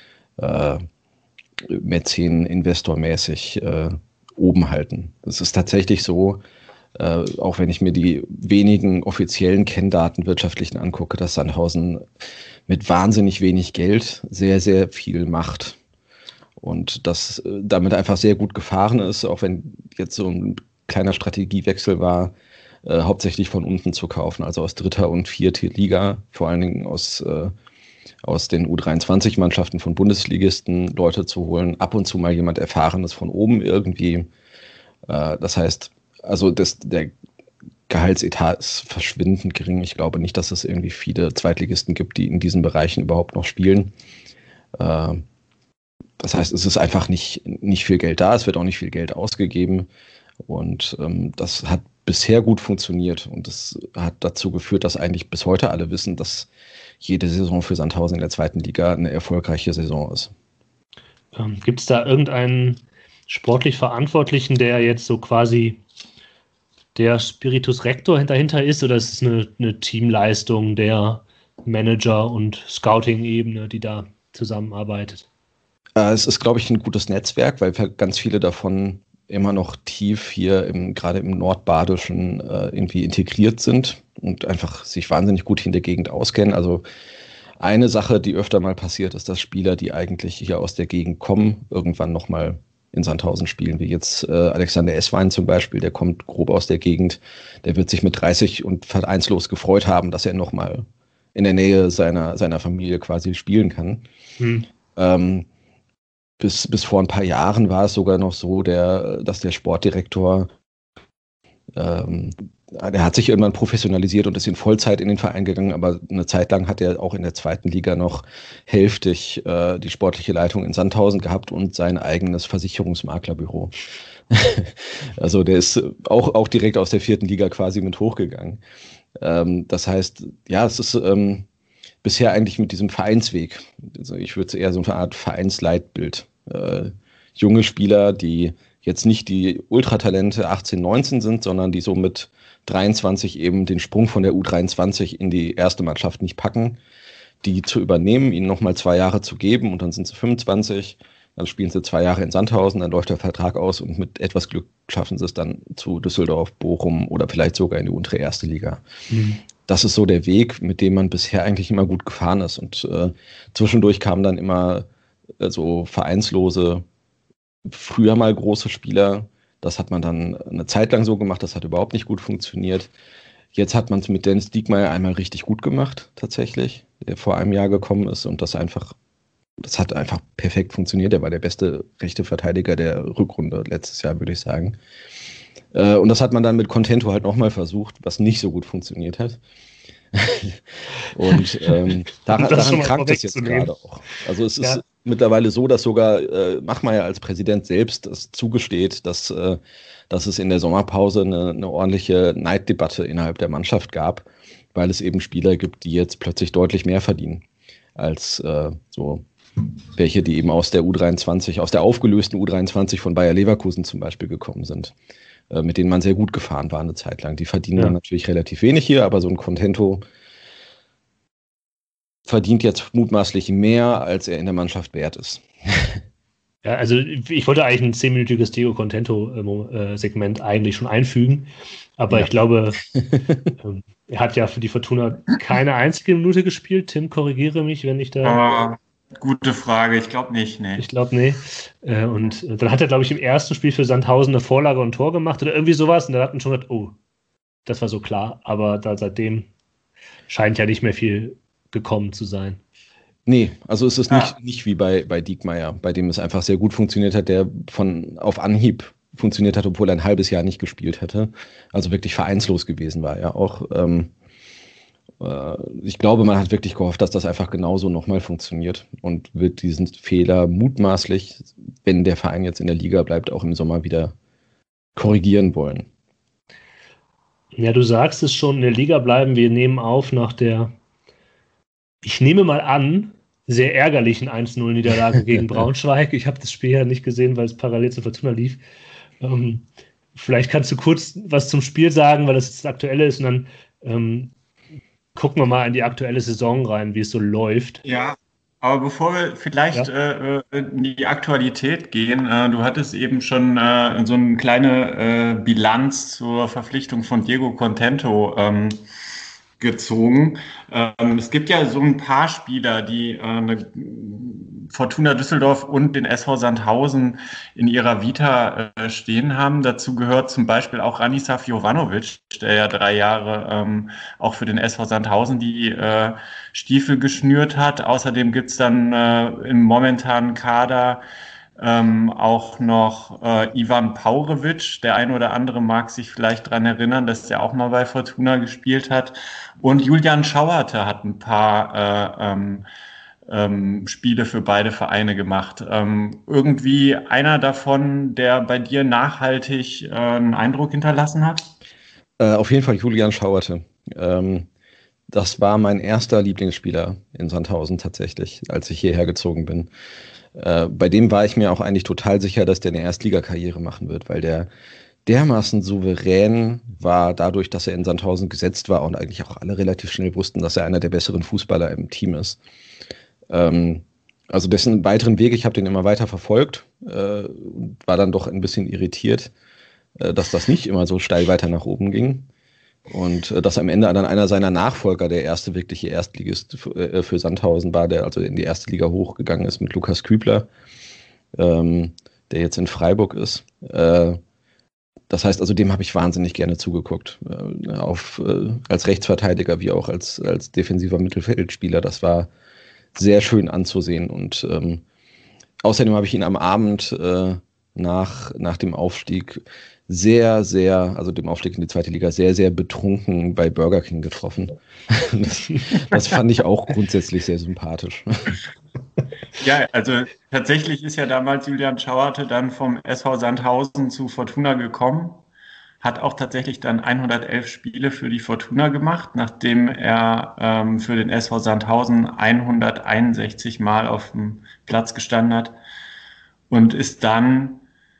Mäzen-Investor-mäßig oben halten. Es ist tatsächlich so, auch wenn ich mir die wenigen offiziellen Kenndaten wirtschaftlichen angucke, dass Sandhausen mit wahnsinnig wenig Geld sehr, sehr viel macht. Und das damit einfach sehr gut gefahren ist, auch wenn jetzt so ein kleiner Strategiewechsel war, hauptsächlich von unten zu kaufen, also aus dritter und vierte Liga, vor allen Dingen aus den U23-Mannschaften von Bundesligisten Leute zu holen, ab und zu mal jemand Erfahrenes von oben irgendwie. Das heißt, also der Gehaltsetat ist verschwindend gering. Ich glaube nicht, dass es irgendwie viele Zweitligisten gibt, die in diesen Bereichen überhaupt noch spielen. Das heißt, es ist einfach nicht viel Geld da, es wird auch nicht viel Geld ausgegeben. Und das hat bisher gut funktioniert. Und das hat dazu geführt, dass eigentlich bis heute alle wissen, dass jede Saison für Sandhausen in der zweiten Liga eine erfolgreiche Saison ist. Gibt es da irgendeinen sportlich Verantwortlichen, der jetzt so quasi der Spiritus Rector dahinter ist, oder ist es eine Teamleistung der Manager- und Scouting-Ebene, die da zusammenarbeitet? Es ist, glaube ich, ein gutes Netzwerk, weil ganz viele davon immer noch tief hier gerade im Nordbadischen irgendwie integriert sind und einfach sich wahnsinnig gut in der Gegend auskennen. Also eine Sache, die öfter mal passiert, ist, dass Spieler, die eigentlich hier aus der Gegend kommen, irgendwann nochmal in Sandhausen spielen, wie jetzt Alexander Esswein zum Beispiel, der kommt grob aus der Gegend, der wird sich mit 30 und vereinslos gefreut haben, dass er nochmal in der Nähe seiner Familie quasi spielen kann. Bis vor ein paar Jahren war es sogar noch so, dass der Sportdirektor, der hat sich irgendwann professionalisiert und ist in Vollzeit in den Verein gegangen, aber eine Zeit lang hat er auch in der zweiten Liga noch hälftig die sportliche Leitung in Sandhausen gehabt und sein eigenes Versicherungsmaklerbüro. Also der ist auch direkt aus der vierten Liga quasi mit hochgegangen. Das heißt, ja, es ist bisher eigentlich mit diesem Vereinsweg. Also ich würde es eher so eine Art Vereinsleitbild. Junge Spieler, die jetzt nicht die Ultratalente 18, 19 sind, sondern die so mit 23 eben den Sprung von der U23 in die erste Mannschaft nicht packen, die zu übernehmen, ihnen nochmal 2 Jahre zu geben und dann sind sie 25, Dann spielen sie 2 Jahre in Sandhausen, dann läuft der Vertrag aus und mit etwas Glück schaffen sie es dann zu Düsseldorf, Bochum oder vielleicht sogar in die untere erste Liga. Mhm. Das ist so der Weg, mit dem man bisher eigentlich immer gut gefahren ist. Und zwischendurch kamen dann immer so vereinslose, früher mal große Spieler. Das hat man dann eine Zeit lang so gemacht, das hat überhaupt nicht gut funktioniert. Jetzt hat man es mit Dennis Diekmeyer einmal richtig gut gemacht, tatsächlich, der vor einem Jahr gekommen ist und das hat einfach perfekt funktioniert. Er war der beste rechte Verteidiger der Rückrunde letztes Jahr, würde ich sagen. Und das hat man dann mit Contento halt nochmal versucht, was nicht so gut funktioniert hat. Und daran krankt es jetzt gerade auch. Also es ist mittlerweile so, dass sogar Machmeier als Präsident selbst es zugesteht, dass es in der Sommerpause eine ordentliche Neiddebatte innerhalb der Mannschaft gab, weil es eben Spieler gibt, die jetzt plötzlich deutlich mehr verdienen als so welche, die eben aus der U23, aus der aufgelösten U23 von Bayer Leverkusen zum Beispiel gekommen sind, mit denen man sehr gut gefahren war eine Zeit lang. Die verdienen dann natürlich relativ wenig hier, aber so ein Contento verdient jetzt mutmaßlich mehr, als er in der Mannschaft wert ist. Ja, also ich wollte eigentlich ein 10-minütiges Diego Contento-Segment eigentlich schon einfügen, aber ich glaube, er hat ja für die Fortuna keine einzige Minute gespielt. Tim, korrigiere mich, wenn ich da... Gute Frage, ich glaube nicht, ne. Ich glaube, nee. Und dann hat er, glaube ich, im ersten Spiel für Sandhausen eine Vorlage und ein Tor gemacht oder irgendwie sowas. Und da hat man schon gedacht, oh, das war so klar. Aber da seitdem scheint ja nicht mehr viel gekommen zu sein. Nee, also es ist nicht wie bei Diekmeyer, bei dem es einfach sehr gut funktioniert hat, der auf Anhieb funktioniert hat, obwohl er ein halbes Jahr nicht gespielt hätte. Also wirklich vereinslos gewesen war er auch. Ich glaube, man hat wirklich gehofft, dass das einfach genauso nochmal funktioniert und wird diesen Fehler mutmaßlich, wenn der Verein jetzt in der Liga bleibt, auch im Sommer wieder korrigieren wollen. Ja, du sagst es schon, in der Liga bleiben. Wir nehmen auf nach der, ich nehme mal an, sehr ärgerlichen 1-0-Niederlage gegen Braunschweig. Ich habe das Spiel ja nicht gesehen, weil es parallel zur Fortuna lief. Vielleicht kannst du kurz was zum Spiel sagen, weil das jetzt das Aktuelle ist und dann gucken wir mal in die aktuelle Saison rein, wie es so läuft. Ja, aber bevor wir vielleicht in die Aktualität gehen, du hattest eben schon so eine kleine Bilanz zur Verpflichtung von Diego Contento gezogen. Es gibt ja so ein paar Spieler, die Fortuna Düsseldorf und den SV Sandhausen in ihrer Vita stehen haben. Dazu gehört zum Beispiel auch Ranislav Jovanovic, der ja 3 Jahre auch für den SV Sandhausen die Stiefel geschnürt hat. Außerdem gibt's dann im momentanen Kader auch noch Ivan Paurevic. Der eine oder andere mag sich vielleicht daran erinnern, dass der auch mal bei Fortuna gespielt hat. Und Julian Schauerte hat ein paar Spiele für beide Vereine gemacht. Irgendwie einer davon, der bei dir nachhaltig einen Eindruck hinterlassen hat? Auf jeden Fall Julian Schauerte. Das war mein erster Lieblingsspieler in Sandhausen tatsächlich, als ich hierher gezogen bin. Bei dem war ich mir auch eigentlich total sicher, dass der eine Erstligakarriere machen wird, weil der dermaßen souverän war, dadurch, dass er in Sandhausen gesetzt war und eigentlich auch alle relativ schnell wussten, dass er einer der besseren Fußballer im Team ist. Also dessen weiteren Weg, ich habe den immer weiter verfolgt, war dann doch ein bisschen irritiert, dass das nicht immer so steil weiter nach oben ging. Und dass am Ende dann einer seiner Nachfolger der erste wirkliche Erstligist für Sandhausen war, der also in die erste Liga hochgegangen ist mit Lukas Kübler, der jetzt in Freiburg ist. Das heißt also, dem habe ich wahnsinnig gerne zugeguckt. Als Rechtsverteidiger wie auch als defensiver Mittelfeldspieler. Das war sehr schön anzusehen. Und außerdem habe ich ihn am Abend nach dem Aufstieg also dem Aufstieg in die zweite Liga, sehr, sehr betrunken bei Burger King getroffen. Das fand ich auch grundsätzlich sehr sympathisch. Ja, also tatsächlich ist ja damals Julian Schauerte dann vom SV Sandhausen zu Fortuna gekommen, hat auch tatsächlich dann 111 Spiele für die Fortuna gemacht, nachdem er für den SV Sandhausen 161 Mal auf dem Platz gestanden hat und ist dann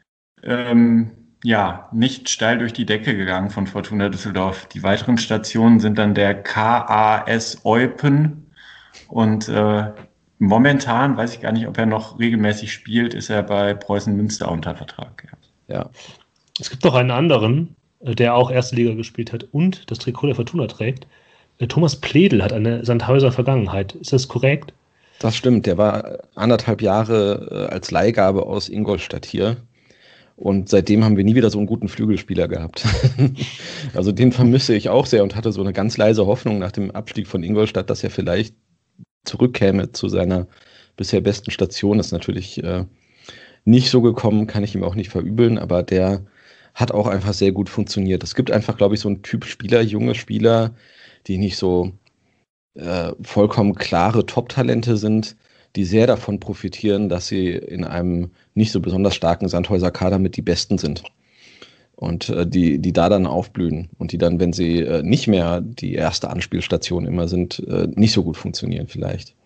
nicht steil durch die Decke gegangen von Fortuna Düsseldorf. Die weiteren Stationen sind dann der KAS Eupen und momentan, weiß ich gar nicht, ob er noch regelmäßig spielt, ist er bei Preußen Münster unter Vertrag. Ja. Es gibt noch einen anderen, der auch erste Liga gespielt hat und das Trikot der Fortuna trägt. Thomas Pledel hat eine Sandhäuser Vergangenheit. Ist das korrekt? Das stimmt. Der war 1,5 Jahre als Leihgabe aus Ingolstadt hier. Und seitdem haben wir nie wieder so einen guten Flügelspieler gehabt. Also den vermisse ich auch sehr und hatte so eine ganz leise Hoffnung nach dem Abstieg von Ingolstadt, dass er vielleicht zurückkäme zu seiner bisher besten Station. Das ist natürlich nicht so gekommen, kann ich ihm auch nicht verübeln, aber der hat auch einfach sehr gut funktioniert. Es gibt einfach, glaube ich, so einen Typ Spieler, junge Spieler, die nicht so vollkommen klare Top-Talente sind, die sehr davon profitieren, dass sie in einem nicht so besonders starken Sandhäuser Kader mit die Besten sind. Und die da dann aufblühen und die dann, wenn sie nicht mehr die erste Anspielstation immer sind, nicht so gut funktionieren vielleicht.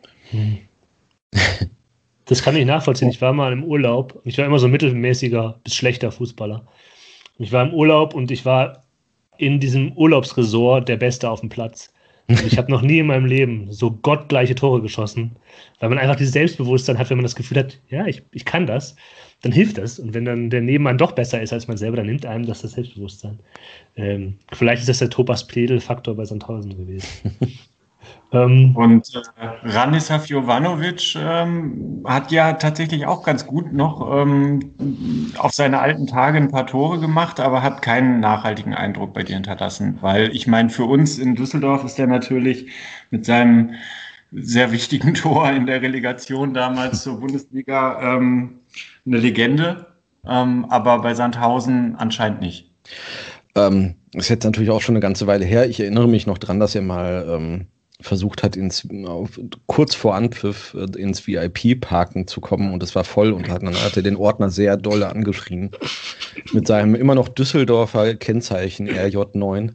Das kann ich nachvollziehen. Ich war mal im Urlaub. Ich war immer so ein mittelmäßiger bis schlechter Fußballer. Ich war im Urlaub und ich war in diesem Urlaubsresort der Beste auf dem Platz. Und ich habe noch nie in meinem Leben so gottgleiche Tore geschossen, weil man einfach dieses Selbstbewusstsein hat, wenn man das Gefühl hat, ja, ich kann das, dann hilft das. Und wenn dann der Nebenmann doch besser ist als man selber, dann nimmt einem das Selbstbewusstsein. Vielleicht ist das der Thomas Pledel-Faktor bei Sandhausen gewesen. Und Ranislav Jovanovic hat ja tatsächlich auch ganz gut noch auf seine alten Tage ein paar Tore gemacht, aber hat keinen nachhaltigen Eindruck bei dir hinterlassen. Weil ich meine, für uns in Düsseldorf ist er natürlich mit seinem sehr wichtigen Tor in der Relegation damals zur Bundesliga eine Legende, aber bei Sandhausen anscheinend nicht. Das ist jetzt natürlich auch schon eine ganze Weile her. Ich erinnere mich noch dran, dass er mal versucht hat, kurz vor Anpfiff ins VIP-Parken zu kommen und es war voll und dann hat er den Ordner sehr doll angeschrien. Mit seinem immer noch Düsseldorfer Kennzeichen RJ9.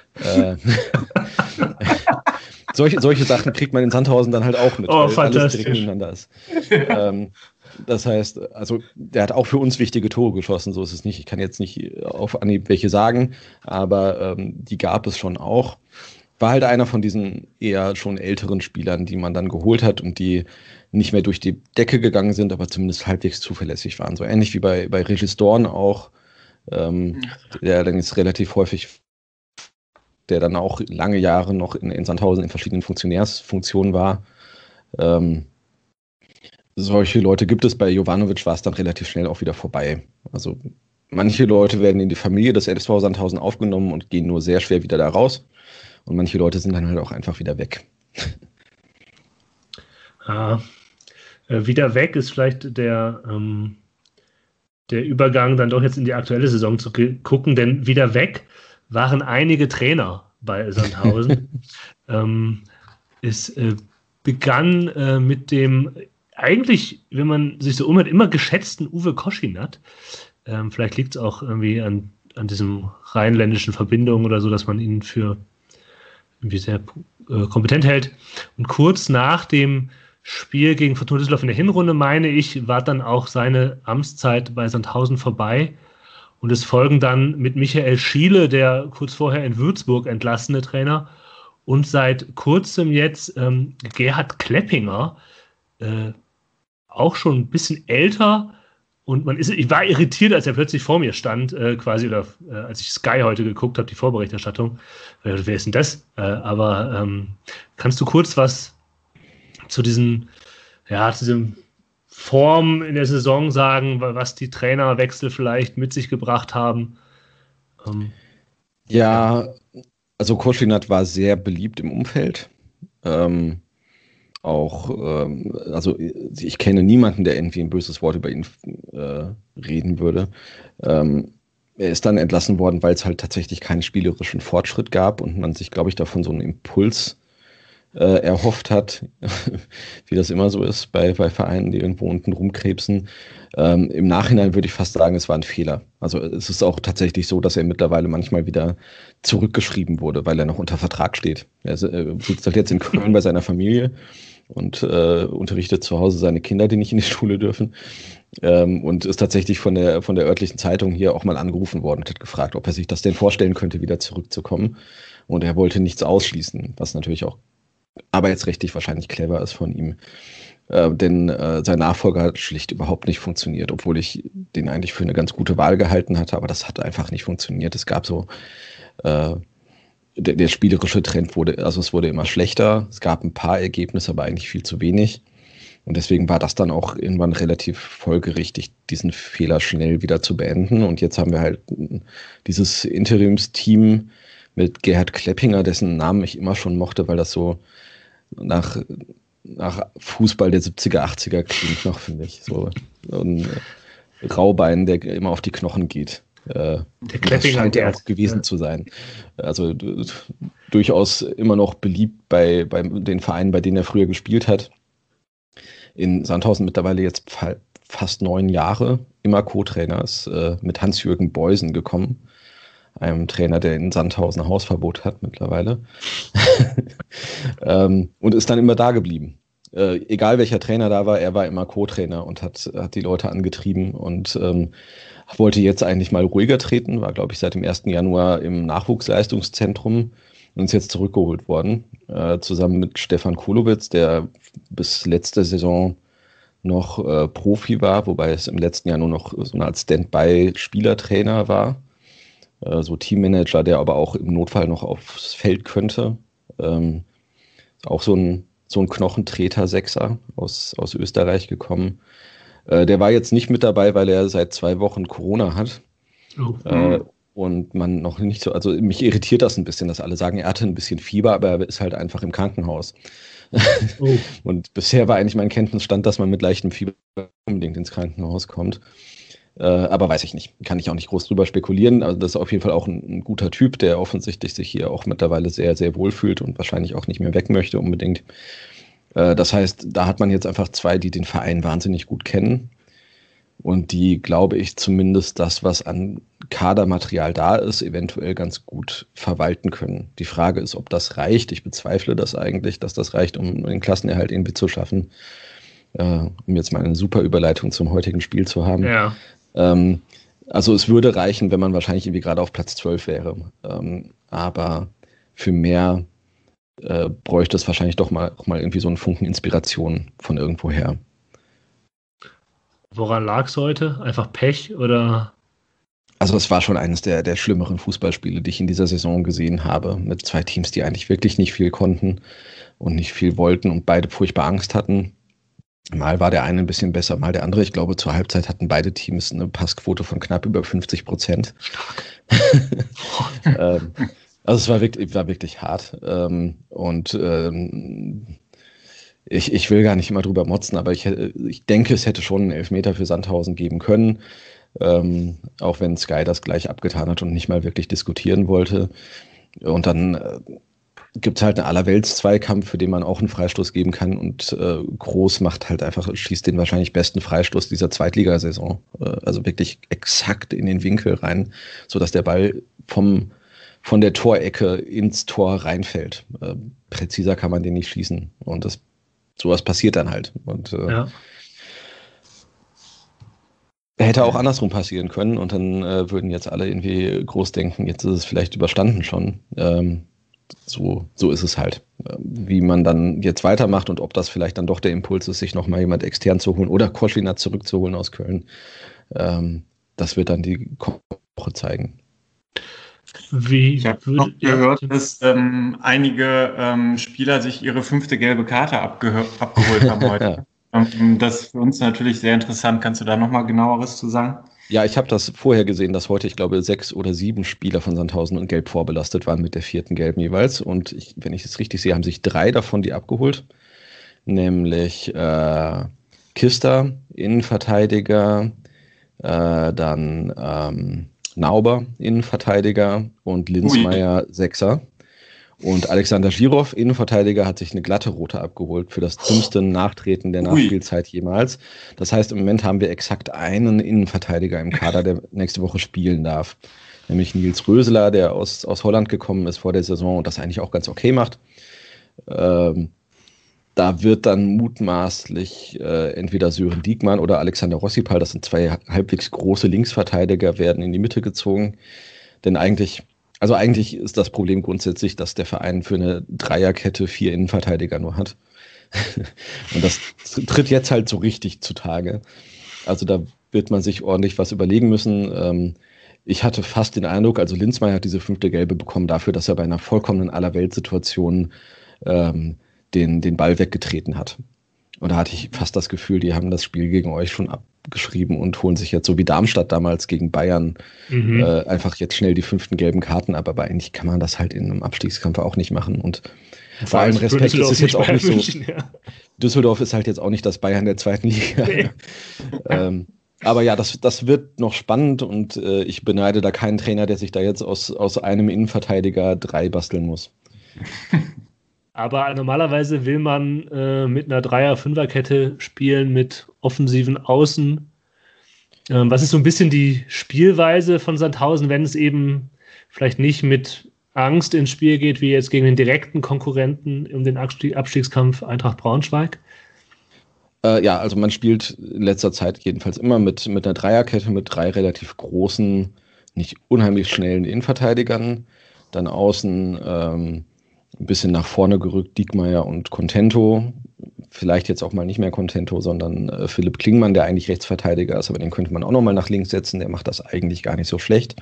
Solche Sachen kriegt man in Sandhausen dann halt auch mit, weil alles direkt miteinander ist. Das heißt, also der hat auch für uns wichtige Tore geschossen, so ist es nicht. Ich kann jetzt nicht auf Anhieb welche sagen, aber die gab es schon auch. War halt einer von diesen eher schon älteren Spielern, die man dann geholt hat und die nicht mehr durch die Decke gegangen sind, aber zumindest halbwegs zuverlässig waren. So ähnlich wie bei Regis Dorn auch, der dann jetzt relativ häufig, der dann auch lange Jahre noch in Sandhausen in verschiedenen Funktionärsfunktionen war. Solche Leute gibt es. Bei Jovanovic war es dann relativ schnell auch wieder vorbei. Also manche Leute werden in die Familie des LSV Sandhausen aufgenommen und gehen nur sehr schwer wieder da raus. Und manche Leute sind dann halt auch einfach wieder weg. Wieder weg ist vielleicht der Übergang dann doch jetzt in die aktuelle Saison zu gucken, denn wieder weg waren einige Trainer bei Sandhausen. Es begann mit dem eigentlich, wenn man sich so umhört, immer geschätzten Uwe Koschinat. Vielleicht liegt es auch irgendwie an diesem rheinländischen Verbindung oder so, dass man ihn für irgendwie sehr kompetent hält. Und kurz nach dem Spiel gegen Fortuna Düsseldorf in der Hinrunde, meine ich, war dann auch seine Amtszeit bei Sandhausen vorbei. Und es folgen dann mit Michael Schiele, der kurz vorher in Würzburg entlassene Trainer, und seit kurzem jetzt Gerhard Kleppinger, auch schon ein bisschen älter. Und ich war irritiert, als er plötzlich vor mir stand, als ich Sky heute geguckt habe, die Vorberichterstattung. Wer ist denn das? Aber kannst du kurz was zu diesem Form in der Saison sagen, was die Trainerwechsel vielleicht mit sich gebracht haben? Also Koschinat war sehr beliebt im Umfeld. Also ich kenne niemanden, der irgendwie ein böses Wort über ihn reden würde. Er ist dann entlassen worden, weil es halt tatsächlich keinen spielerischen Fortschritt gab und man sich, glaube ich, davon so einen Impuls erhofft hat, wie das immer so ist bei Vereinen, die irgendwo unten rumkrebsen. Im Nachhinein würde ich fast sagen, es war ein Fehler. Also es ist auch tatsächlich so, dass er mittlerweile manchmal wieder zurückgeschrieben wurde, weil er noch unter Vertrag steht. Er sitzt halt jetzt in Köln bei seiner Familie und unterrichtet zu Hause seine Kinder, die nicht in die Schule dürfen. Und ist tatsächlich von der örtlichen Zeitung hier auch mal angerufen worden und hat gefragt, ob er sich das denn vorstellen könnte, wieder zurückzukommen. Und er wollte nichts ausschließen, was natürlich auch arbeitsrechtlich wahrscheinlich clever ist von ihm. denn sein Nachfolger hat schlicht überhaupt nicht funktioniert, obwohl ich den eigentlich für eine ganz gute Wahl gehalten hatte, aber das hat einfach nicht funktioniert. Es gab so, der spielerische Trend es wurde immer schlechter, es gab ein paar Ergebnisse, aber eigentlich viel zu wenig. Und deswegen war das dann auch irgendwann relativ folgerichtig, diesen Fehler schnell wieder zu beenden. Und jetzt haben wir halt dieses Interimsteam mit Gerhard Kleppinger, dessen Namen ich immer schon mochte, weil das so nach Fußball der 70er, 80er klingt noch, finde ich. So ein Raubein, der immer auf die Knochen geht. Der Kleppinger scheint ja auch gewesen zu sein. Also durchaus immer noch beliebt bei den Vereinen, bei denen er früher gespielt hat. In Sandhausen mittlerweile jetzt fast 9 Jahre, immer Co-Trainer, ist mit Hans-Jürgen Beusen gekommen, einem Trainer, der in Sandhausen Hausverbot hat mittlerweile. Und ist dann immer da geblieben. Egal welcher Trainer da war, er war immer Co-Trainer und hat die Leute angetrieben und wollte jetzt eigentlich mal ruhiger treten, war, glaube ich, seit dem 1. Januar im Nachwuchsleistungszentrum und ist jetzt zurückgeholt worden, zusammen mit Stefan Kulowitz, der bis letzte Saison noch Profi war, wobei es im letzten Jahr nur noch so eine Art Standby-Spielertrainer war. So Teammanager, der aber auch im Notfall noch aufs Feld könnte. Auch so ein Knochentreter Sechser aus Österreich gekommen. Der war jetzt nicht mit dabei, weil er seit 2 Wochen Corona hat. Und man noch nicht so, also mich irritiert das ein bisschen, dass alle sagen, er hatte ein bisschen Fieber, aber er ist halt einfach im Krankenhaus. Und bisher war eigentlich mein Kenntnisstand, dass man mit leichtem Fieber unbedingt ins Krankenhaus kommt. Aber weiß ich nicht. Kann ich auch nicht groß drüber spekulieren. Also das ist auf jeden Fall auch ein guter Typ, der offensichtlich sich hier auch mittlerweile sehr, sehr wohl fühlt und wahrscheinlich auch nicht mehr weg möchte unbedingt. Das heißt, da hat man jetzt einfach 2, die den Verein wahnsinnig gut kennen und die, glaube ich, zumindest das, was an Kadermaterial da ist, eventuell ganz gut verwalten können. Die Frage ist, ob das reicht. Ich bezweifle das eigentlich, dass das reicht, um den Klassenerhalt irgendwie zu schaffen. Um jetzt mal eine super Überleitung zum heutigen Spiel zu haben. Ja. Also es würde reichen, wenn man wahrscheinlich irgendwie gerade auf Platz 12 wäre. Aber für mehr bräuchte es wahrscheinlich doch mal irgendwie so einen Funken Inspiration von irgendwoher. Woran lag es heute? Einfach Pech oder? Also es war schon eines der schlimmeren Fußballspiele, die ich in dieser Saison gesehen habe, mit 2 Teams, die eigentlich wirklich nicht viel konnten und nicht viel wollten und beide furchtbar Angst hatten. Mal war der eine ein bisschen besser, mal der andere. Ich glaube, zur Halbzeit hatten beide Teams eine Passquote von knapp über 50%. Also es war wirklich hart. Ich will gar nicht immer drüber motzen, aber ich denke, es hätte schon einen Elfmeter für Sandhausen geben können, auch wenn Sky das gleich abgetan hat und nicht mal wirklich diskutieren wollte. Und dann gibt es halt einen Allerwelts-Zweikampf, für den man auch einen Freistoß geben kann und Groß schießt den wahrscheinlich besten Freistoß dieser Zweitligasaison. Also wirklich exakt in den Winkel rein, sodass der Ball von der Torecke ins Tor reinfällt. Präziser kann man den nicht schießen. Und sowas passiert dann halt. Und hätte auch andersrum passieren können. Und dann würden jetzt alle irgendwie groß denken, jetzt ist es vielleicht überstanden schon. So ist es halt. Wie man dann jetzt weitermacht und ob das vielleicht dann doch der Impuls ist, sich nochmal jemand extern zu holen oder Koschwiner zurückzuholen aus Köln. Das wird dann die Woche zeigen. Ich habe noch gehört, dass einige Spieler sich ihre 5. gelbe Karte abgeholt haben heute. Das ist für uns natürlich sehr interessant. Kannst du da nochmal genaueres zu sagen? Ja, ich habe das vorher gesehen, dass heute, ich glaube, 6 oder 7 Spieler von Sandhausen und gelb vorbelastet waren mit der 4. gelben jeweils. Und wenn ich es richtig sehe, haben sich 3 davon die abgeholt. Nämlich Kister, Innenverteidiger, dann Nauber, Innenverteidiger und Linsmeier, Sechser. Und Alexander Girow, Innenverteidiger, hat sich eine glatte rote abgeholt für das dümmste Nachtreten der Nachspielzeit jemals. Das heißt, im Moment haben wir exakt einen Innenverteidiger im Kader, der nächste Woche spielen darf. Nämlich Nils Röseler, der aus Holland gekommen ist vor der Saison und das eigentlich auch ganz okay macht. Da wird dann mutmaßlich entweder Sören Diekmann oder Alexander Rossipal, das sind 2 halbwegs große Linksverteidiger, werden in die Mitte gezogen. Denn eigentlich ist das Problem grundsätzlich, dass der Verein für eine Dreierkette 4 Innenverteidiger nur hat. Und das tritt jetzt halt so richtig zutage. Also da wird man sich ordentlich was überlegen müssen. Ich hatte fast den Eindruck, also Linzmeier hat diese 5. Gelbe bekommen dafür, dass er bei einer vollkommenen Allerweltsituation den Ball weggetreten hat. Und da hatte ich fast das Gefühl, die haben das Spiel gegen euch schon abgeschrieben und holen sich jetzt, so wie Darmstadt damals gegen Bayern, einfach jetzt schnell die 5. gelben Karten ab. Aber eigentlich kann man das halt in einem Abstiegskampf auch nicht machen. Und bei allem Respekt ist es jetzt auch nicht so. München, ja. Düsseldorf ist halt jetzt auch nicht das Bayern der 2. Liga. Nee. Aber ja, das wird noch spannend und ich beneide da keinen Trainer, der sich da jetzt aus einem Innenverteidiger 3 basteln muss. Aber normalerweise will man mit einer 3er-5er-Kette spielen mit offensiven Außen. Was ist so ein bisschen die Spielweise von Sandhausen, wenn es eben vielleicht nicht mit Angst ins Spiel geht, wie jetzt gegen den direkten Konkurrenten um den Abstiegskampf Eintracht Braunschweig? Ja, also man spielt in letzter Zeit jedenfalls immer mit einer Dreierkette mit 3 relativ großen, nicht unheimlich schnellen Innenverteidigern. Dann außen ein bisschen nach vorne gerückt Diekmeyer und Contento. Vielleicht jetzt auch mal nicht mehr Contento, sondern Philipp Klingmann, der eigentlich Rechtsverteidiger ist, aber den könnte man auch noch mal nach links setzen. Der macht das eigentlich gar nicht so schlecht.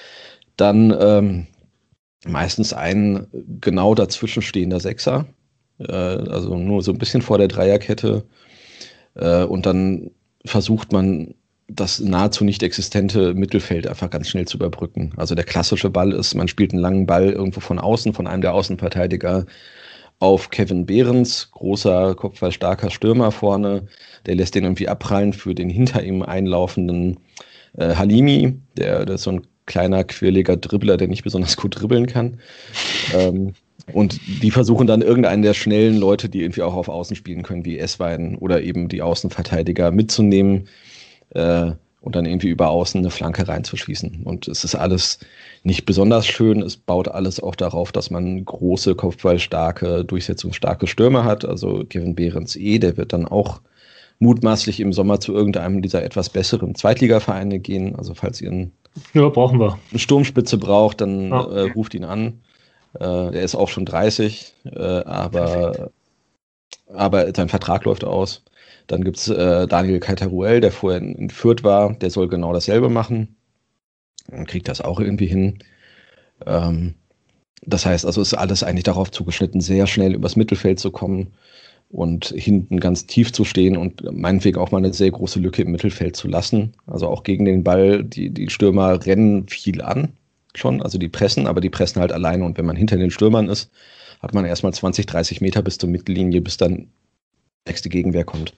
Dann meistens ein genau dazwischen stehender Sechser. Also nur so ein bisschen vor der Dreierkette. Und dann versucht man, das nahezu nicht existente Mittelfeld einfach ganz schnell zu überbrücken. Also der klassische Ball ist, man spielt einen langen Ball irgendwo von außen, von einem der Außenverteidiger auf Kevin Behrens, großer, kopfballstarker Stürmer vorne. Der lässt den irgendwie abprallen für den hinter ihm einlaufenden Halimi. Der ist so ein kleiner, quirliger Dribbler, der nicht besonders gut dribbeln kann. Und die versuchen dann irgendeinen der schnellen Leute, die irgendwie auch auf Außen spielen können, wie Esswein oder eben die Außenverteidiger mitzunehmen und dann irgendwie über Außen eine Flanke reinzuschießen. Und es ist alles nicht besonders schön. Es baut alles auch darauf, dass man große, kopfballstarke, durchsetzungsstarke Stürmer hat. Also Kevin Behrens der wird dann auch mutmaßlich im Sommer zu irgendeinem dieser etwas besseren Zweitligavereine gehen. Also falls ihr brauchen wir eine Sturmspitze braucht, dann ruft ihn an. Der ist auch schon 30, aber sein Vertrag läuft aus. Dann gibt es Daniel Kaitaruel, der vorher in Fürth war, der soll genau dasselbe machen und kriegt das auch irgendwie hin. Das heißt, also ist alles eigentlich darauf zugeschnitten, sehr schnell übers Mittelfeld zu kommen und hinten ganz tief zu stehen und meinetwegen auch mal eine sehr große Lücke im Mittelfeld zu lassen. Also auch gegen den Ball, die Stürmer rennen viel an schon, also die pressen, aber die pressen halt alleine und wenn man hinter den Stürmern ist, hat man erstmal 20, 30 Meter bis zur Mittellinie, bis dann nächste Gegenwehr kommt.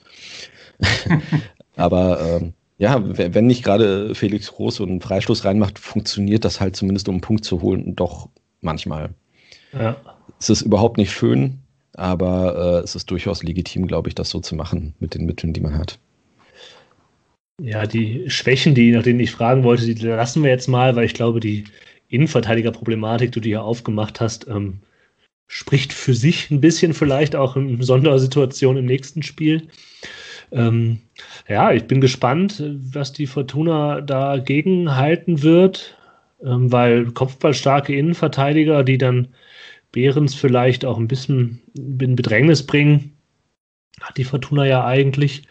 Aber wenn nicht gerade Felix Groß so einen Freistoß reinmacht, funktioniert das halt zumindest, um einen Punkt zu holen, doch manchmal. Ja. Es ist überhaupt nicht schön, aber es ist durchaus legitim, glaube ich, das so zu machen mit den Mitteln, die man hat. Ja, die Schwächen, nach denen ich fragen wollte, die lassen wir jetzt mal, weil ich glaube, die Innenverteidiger-Problematik, die du hier aufgemacht hast, spricht für sich ein bisschen, vielleicht auch in Sondersituation im nächsten Spiel. Ich bin gespannt, was die Fortuna dagegen halten wird, weil kopfballstarke Innenverteidiger, die dann Behrens vielleicht auch ein bisschen in Bedrängnis bringen, hat die Fortuna ja eigentlich.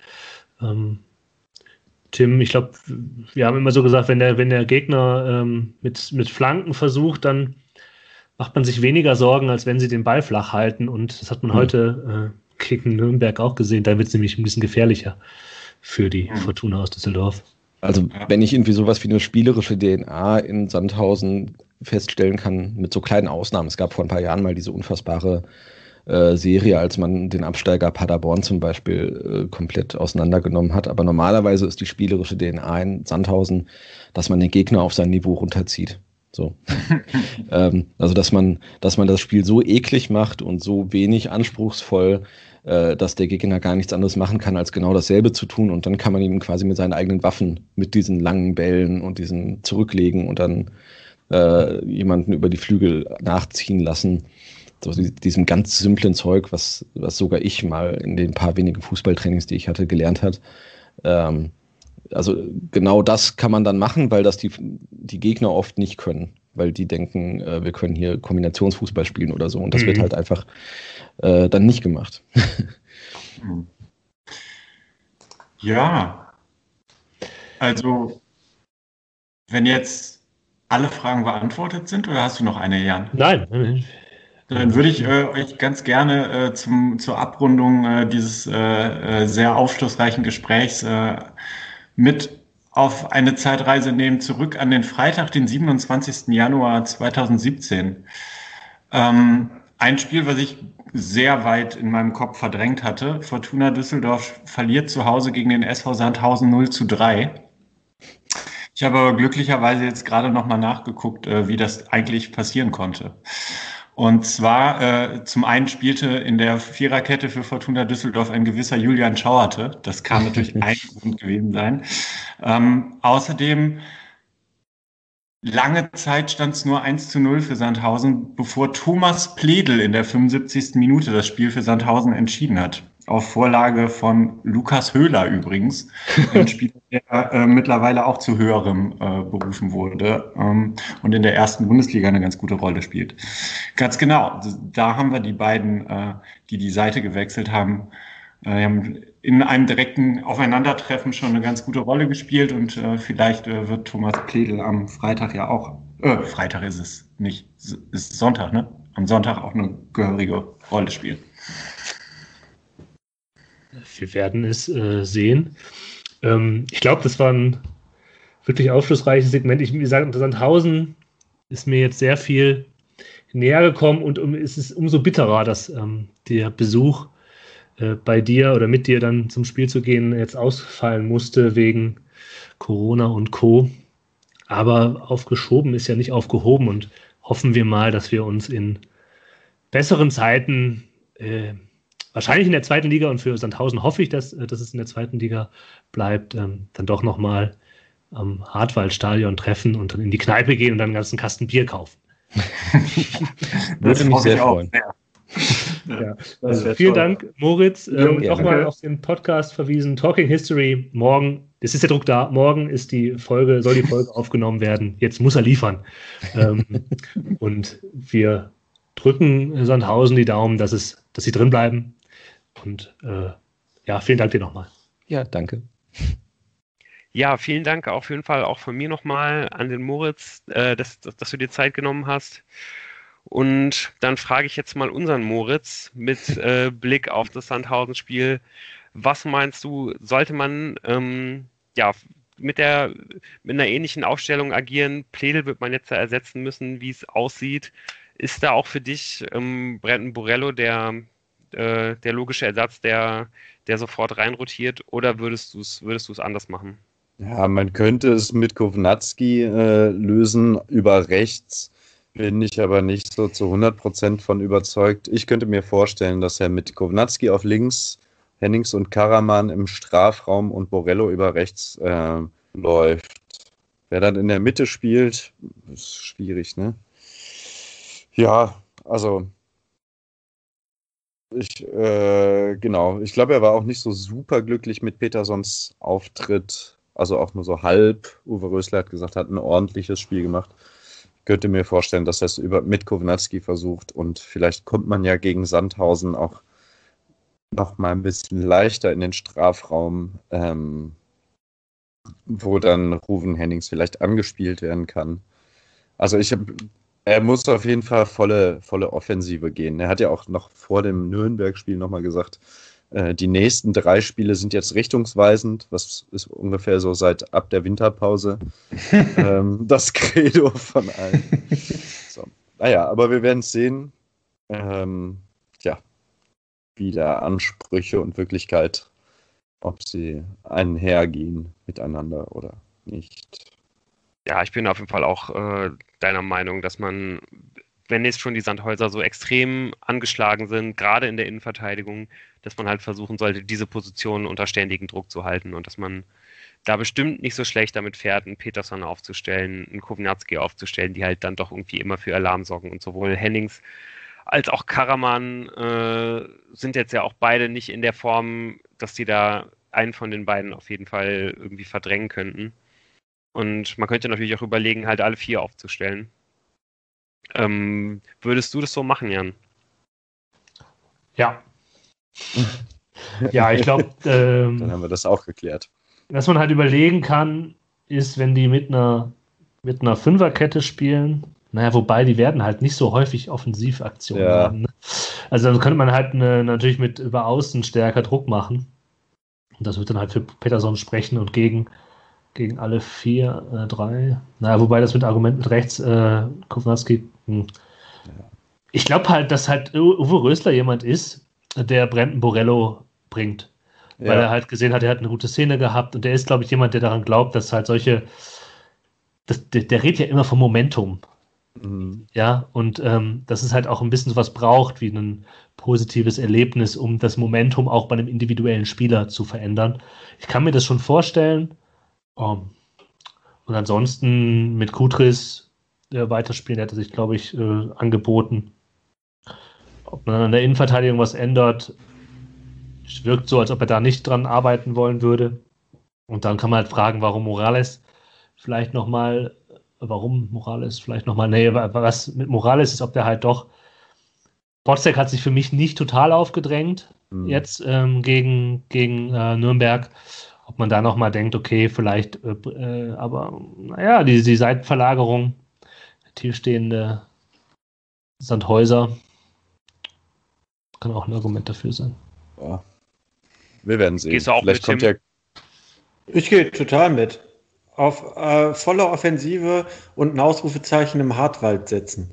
Tim, ich glaube, wir haben immer so gesagt, wenn der Gegner mit Flanken versucht, dann macht man sich weniger Sorgen, als wenn sie den Ball flach halten. Und das hat man heute gegen Nürnberg auch gesehen. Da wird es nämlich ein bisschen gefährlicher für die Fortuna aus Düsseldorf. Also wenn ich irgendwie sowas wie eine spielerische DNA in Sandhausen feststellen kann, mit so kleinen Ausnahmen. Es gab vor ein paar Jahren mal diese unfassbare Serie, als man den Absteiger Paderborn zum Beispiel komplett auseinandergenommen hat. Aber normalerweise ist die spielerische DNA in Sandhausen, dass man den Gegner auf sein Niveau runterzieht. So. Also dass man das Spiel so eklig macht und so wenig anspruchsvoll, dass der Gegner gar nichts anderes machen kann, als genau dasselbe zu tun. Und dann kann man ihm quasi mit seinen eigenen Waffen, mit diesen langen Bällen und diesen Zurücklegen und dann jemanden über die Flügel nachziehen lassen. So diesem ganz simplen Zeug, was sogar ich mal in den paar wenigen Fußballtrainings, die ich hatte, gelernt hat. Also genau das kann man dann machen, weil das die Gegner oft nicht können, weil die denken, wir können hier Kombinationsfußball spielen oder so und das wird halt einfach dann nicht gemacht. Ja, also wenn jetzt alle Fragen beantwortet sind, oder hast du noch eine, Jan? Nein. Dann würde ich euch ganz gerne zur Abrundung dieses sehr aufschlussreichen Gesprächs mit auf eine Zeitreise nehmen, zurück an den Freitag, den 27. Januar 2017. Ein Spiel, was ich sehr weit in meinem Kopf verdrängt hatte. Fortuna Düsseldorf verliert zu Hause gegen den SV Sandhausen 0:3. Ich habe aber glücklicherweise jetzt gerade nochmal nachgeguckt, wie das eigentlich passieren konnte. Und zwar zum einen spielte in der Viererkette für Fortuna Düsseldorf ein gewisser Julian Schauerte. Das kann natürlich ein Grund gewesen sein. Außerdem lange Zeit stand es nur 1:0 für Sandhausen, bevor Thomas Pledl in der 75. Minute das Spiel für Sandhausen entschieden hat. Auf Vorlage von Lukas Höhler übrigens, ein Spieler, der mittlerweile auch zu höherem berufen wurde und in der ersten Bundesliga eine ganz gute Rolle spielt. Ganz genau, da haben wir die beiden, die Seite gewechselt haben, haben in einem direkten Aufeinandertreffen schon eine ganz gute Rolle gespielt und vielleicht wird Thomas Pledl am Freitag ja auch, Freitag ist es nicht, ist Sonntag, ne? Am Sonntag auch eine gehörige Rolle spielen. Wir werden es sehen. Ich glaube, das war ein wirklich aufschlussreiches Segment. Wie gesagt, Sandhausen ist mir jetzt sehr viel näher gekommen und es ist umso bitterer, dass der Besuch bei dir oder mit dir dann zum Spiel zu gehen jetzt ausfallen musste wegen Corona und Co. Aber aufgeschoben ist ja nicht aufgehoben und hoffen wir mal, dass wir uns in besseren Zeiten wahrscheinlich in der zweiten Liga und für Sandhausen hoffe ich, dass es in der zweiten Liga bleibt, dann doch nochmal am Hartwaldstadion treffen und dann in die Kneipe gehen und dann einen ganzen Kasten Bier kaufen. Würde mich sehr freuen. Ja. Also vielen Dank, Moritz. Nochmal auf den Podcast verwiesen. Talking History. Morgen, es ist der Druck da, morgen soll die Folge aufgenommen werden. Jetzt muss er liefern. Und wir drücken Sandhausen die Daumen, dass sie drin bleiben. Und vielen Dank dir nochmal. Ja, danke. Ja, vielen Dank auf jeden Fall auch von mir nochmal an den Moritz, dass du dir Zeit genommen hast. Und dann frage ich jetzt mal unseren Moritz mit Blick auf das Sandhausen-Spiel. Was meinst du, sollte man mit einer ähnlichen Aufstellung agieren? Pledl wird man jetzt ersetzen müssen, wie es aussieht. Ist da auch für dich Brendan Borello der logische Ersatz, der sofort reinrotiert, oder würdest du es anders machen? Ja, man könnte es mit Kovnatski lösen über rechts. Bin ich aber nicht so zu 100% von überzeugt. Ich könnte mir vorstellen, dass er mit Kovnatski auf links, Hennings und Karaman im Strafraum und Borello über rechts läuft. Wer dann in der Mitte spielt, ist schwierig, ne? Ja, also ich glaube, er war auch nicht so super glücklich mit Petersons Auftritt, also auch nur so halb. Uwe Rösler hat gesagt, hat ein ordentliches Spiel gemacht. Ich könnte mir vorstellen, dass er es mit Kovnatski versucht und vielleicht kommt man ja gegen Sandhausen auch noch mal ein bisschen leichter in den Strafraum, wo dann Ruven Hennings vielleicht angespielt werden kann. Also er muss auf jeden Fall volle Offensive gehen. Er hat ja auch noch vor dem Nürnberg-Spiel nochmal gesagt, die nächsten 3 Spiele sind jetzt richtungsweisend, was ist ungefähr so seit ab der Winterpause das Credo von allen. So. Naja, aber wir werden es sehen, wie da Ansprüche und Wirklichkeit, ob sie einhergehen miteinander oder nicht. Ja, ich bin auf jeden Fall auch deiner Meinung, dass man, wenn jetzt schon die Sandhäuser so extrem angeschlagen sind, gerade in der Innenverteidigung, dass man halt versuchen sollte, diese Position unter ständigen Druck zu halten und dass man da bestimmt nicht so schlecht damit fährt, einen Peterson aufzustellen, einen Kovnatski aufzustellen, die halt dann doch irgendwie immer für Alarm sorgen. Und sowohl Hennings als auch Karaman sind jetzt ja auch beide nicht in der Form, dass die da einen von den beiden auf jeden Fall irgendwie verdrängen könnten. Und man könnte natürlich auch überlegen, halt alle 4 aufzustellen. Würdest du das so machen, Jan? Ja. Ja, ich glaube, dann haben wir das auch geklärt. was man halt überlegen kann, ist, wenn die mit einer Fünferkette spielen, naja, wobei die werden halt nicht so häufig Offensivaktionen haben. Ne? Also dann könnte man halt natürlich mit über Außen stärker Druck machen. Und das wird dann halt für Pettersson sprechen und gegen alle 3. Naja, wobei das mit Argument mit rechts, Kovnatski. Ich glaube halt, dass halt Uwe Rösler jemand ist, der Brandon Borello bringt. Weil er halt gesehen hat, er hat eine gute Szene gehabt und der ist, glaube ich, jemand, der daran glaubt, dass halt der redet ja immer vom Momentum. Ja, und dass es halt auch ein bisschen was braucht, wie ein positives Erlebnis, um das Momentum auch bei einem individuellen Spieler zu verändern. Ich kann mir das schon vorstellen. Und ansonsten mit Kutris weiterspielen, hätte sich, glaube ich, angeboten. Ob man an der Innenverteidigung was ändert, es wirkt so, als ob er da nicht dran arbeiten wollen würde. Und dann kann man halt fragen, was mit Morales ist, ob der halt doch. Botzek hat sich für mich nicht total aufgedrängt, jetzt gegen Nürnberg. Ob man da nochmal denkt, okay, vielleicht, aber naja, die Seitenverlagerung, der tiefstehende Sandhäuser, kann auch ein Argument dafür sein. Ja. Wir werden sehen. Gehst du auch vielleicht mit, kommt Ich gehe total mit. Auf volle Offensive und ein Ausrufezeichen im Hartwald setzen.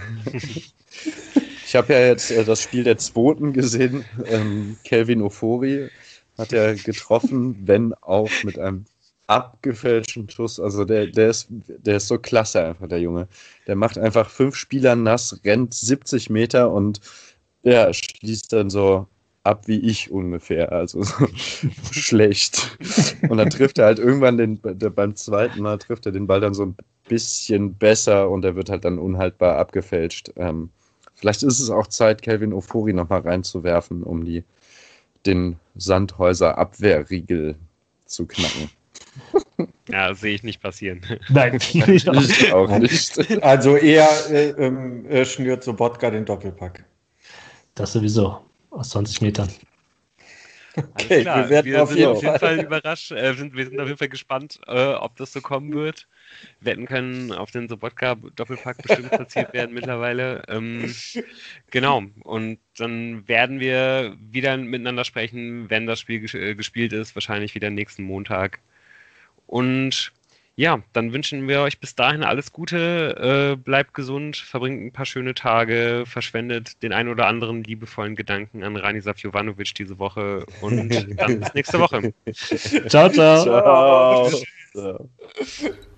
Ich habe ja jetzt das Spiel der Zweiten gesehen. Kelvin Ofori hat er getroffen, wenn auch mit einem abgefälschten Schuss. Also der ist so klasse einfach, der Junge. Der macht einfach 5 Spieler nass, rennt 70 Meter und schließt dann so ab wie ich ungefähr. Also so schlecht. Und dann trifft er halt irgendwann beim zweiten Mal trifft er den Ball dann so ein bisschen besser und er wird halt dann unhaltbar abgefälscht. Vielleicht ist es auch Zeit, Kelvin Ofori nochmal reinzuwerfen, um den Sandhäuser Abwehrriegel zu knacken. Ja, sehe ich nicht passieren. Nein, Ich auch nicht. Also eher schnürt Sobotka den Doppelpack. Das sowieso, aus 20 Metern. Okay, Alles klar. wir werden auf jeden Fall überrascht. Wir sind auf jeden Fall gespannt, ob das so kommen wird. Wetten können auf den Sobotka-Doppelpack bestimmt platziert werden mittlerweile. Genau. Und dann werden wir wieder miteinander sprechen, wenn das Spiel gespielt ist. Wahrscheinlich wieder nächsten Montag. Und ja, dann wünschen wir euch bis dahin alles Gute. Bleibt gesund, verbringt ein paar schöne Tage, verschwendet den ein oder anderen liebevollen Gedanken an Ranisa Jovanovic diese Woche und dann bis nächste Woche. Ciao, ciao. Ciao.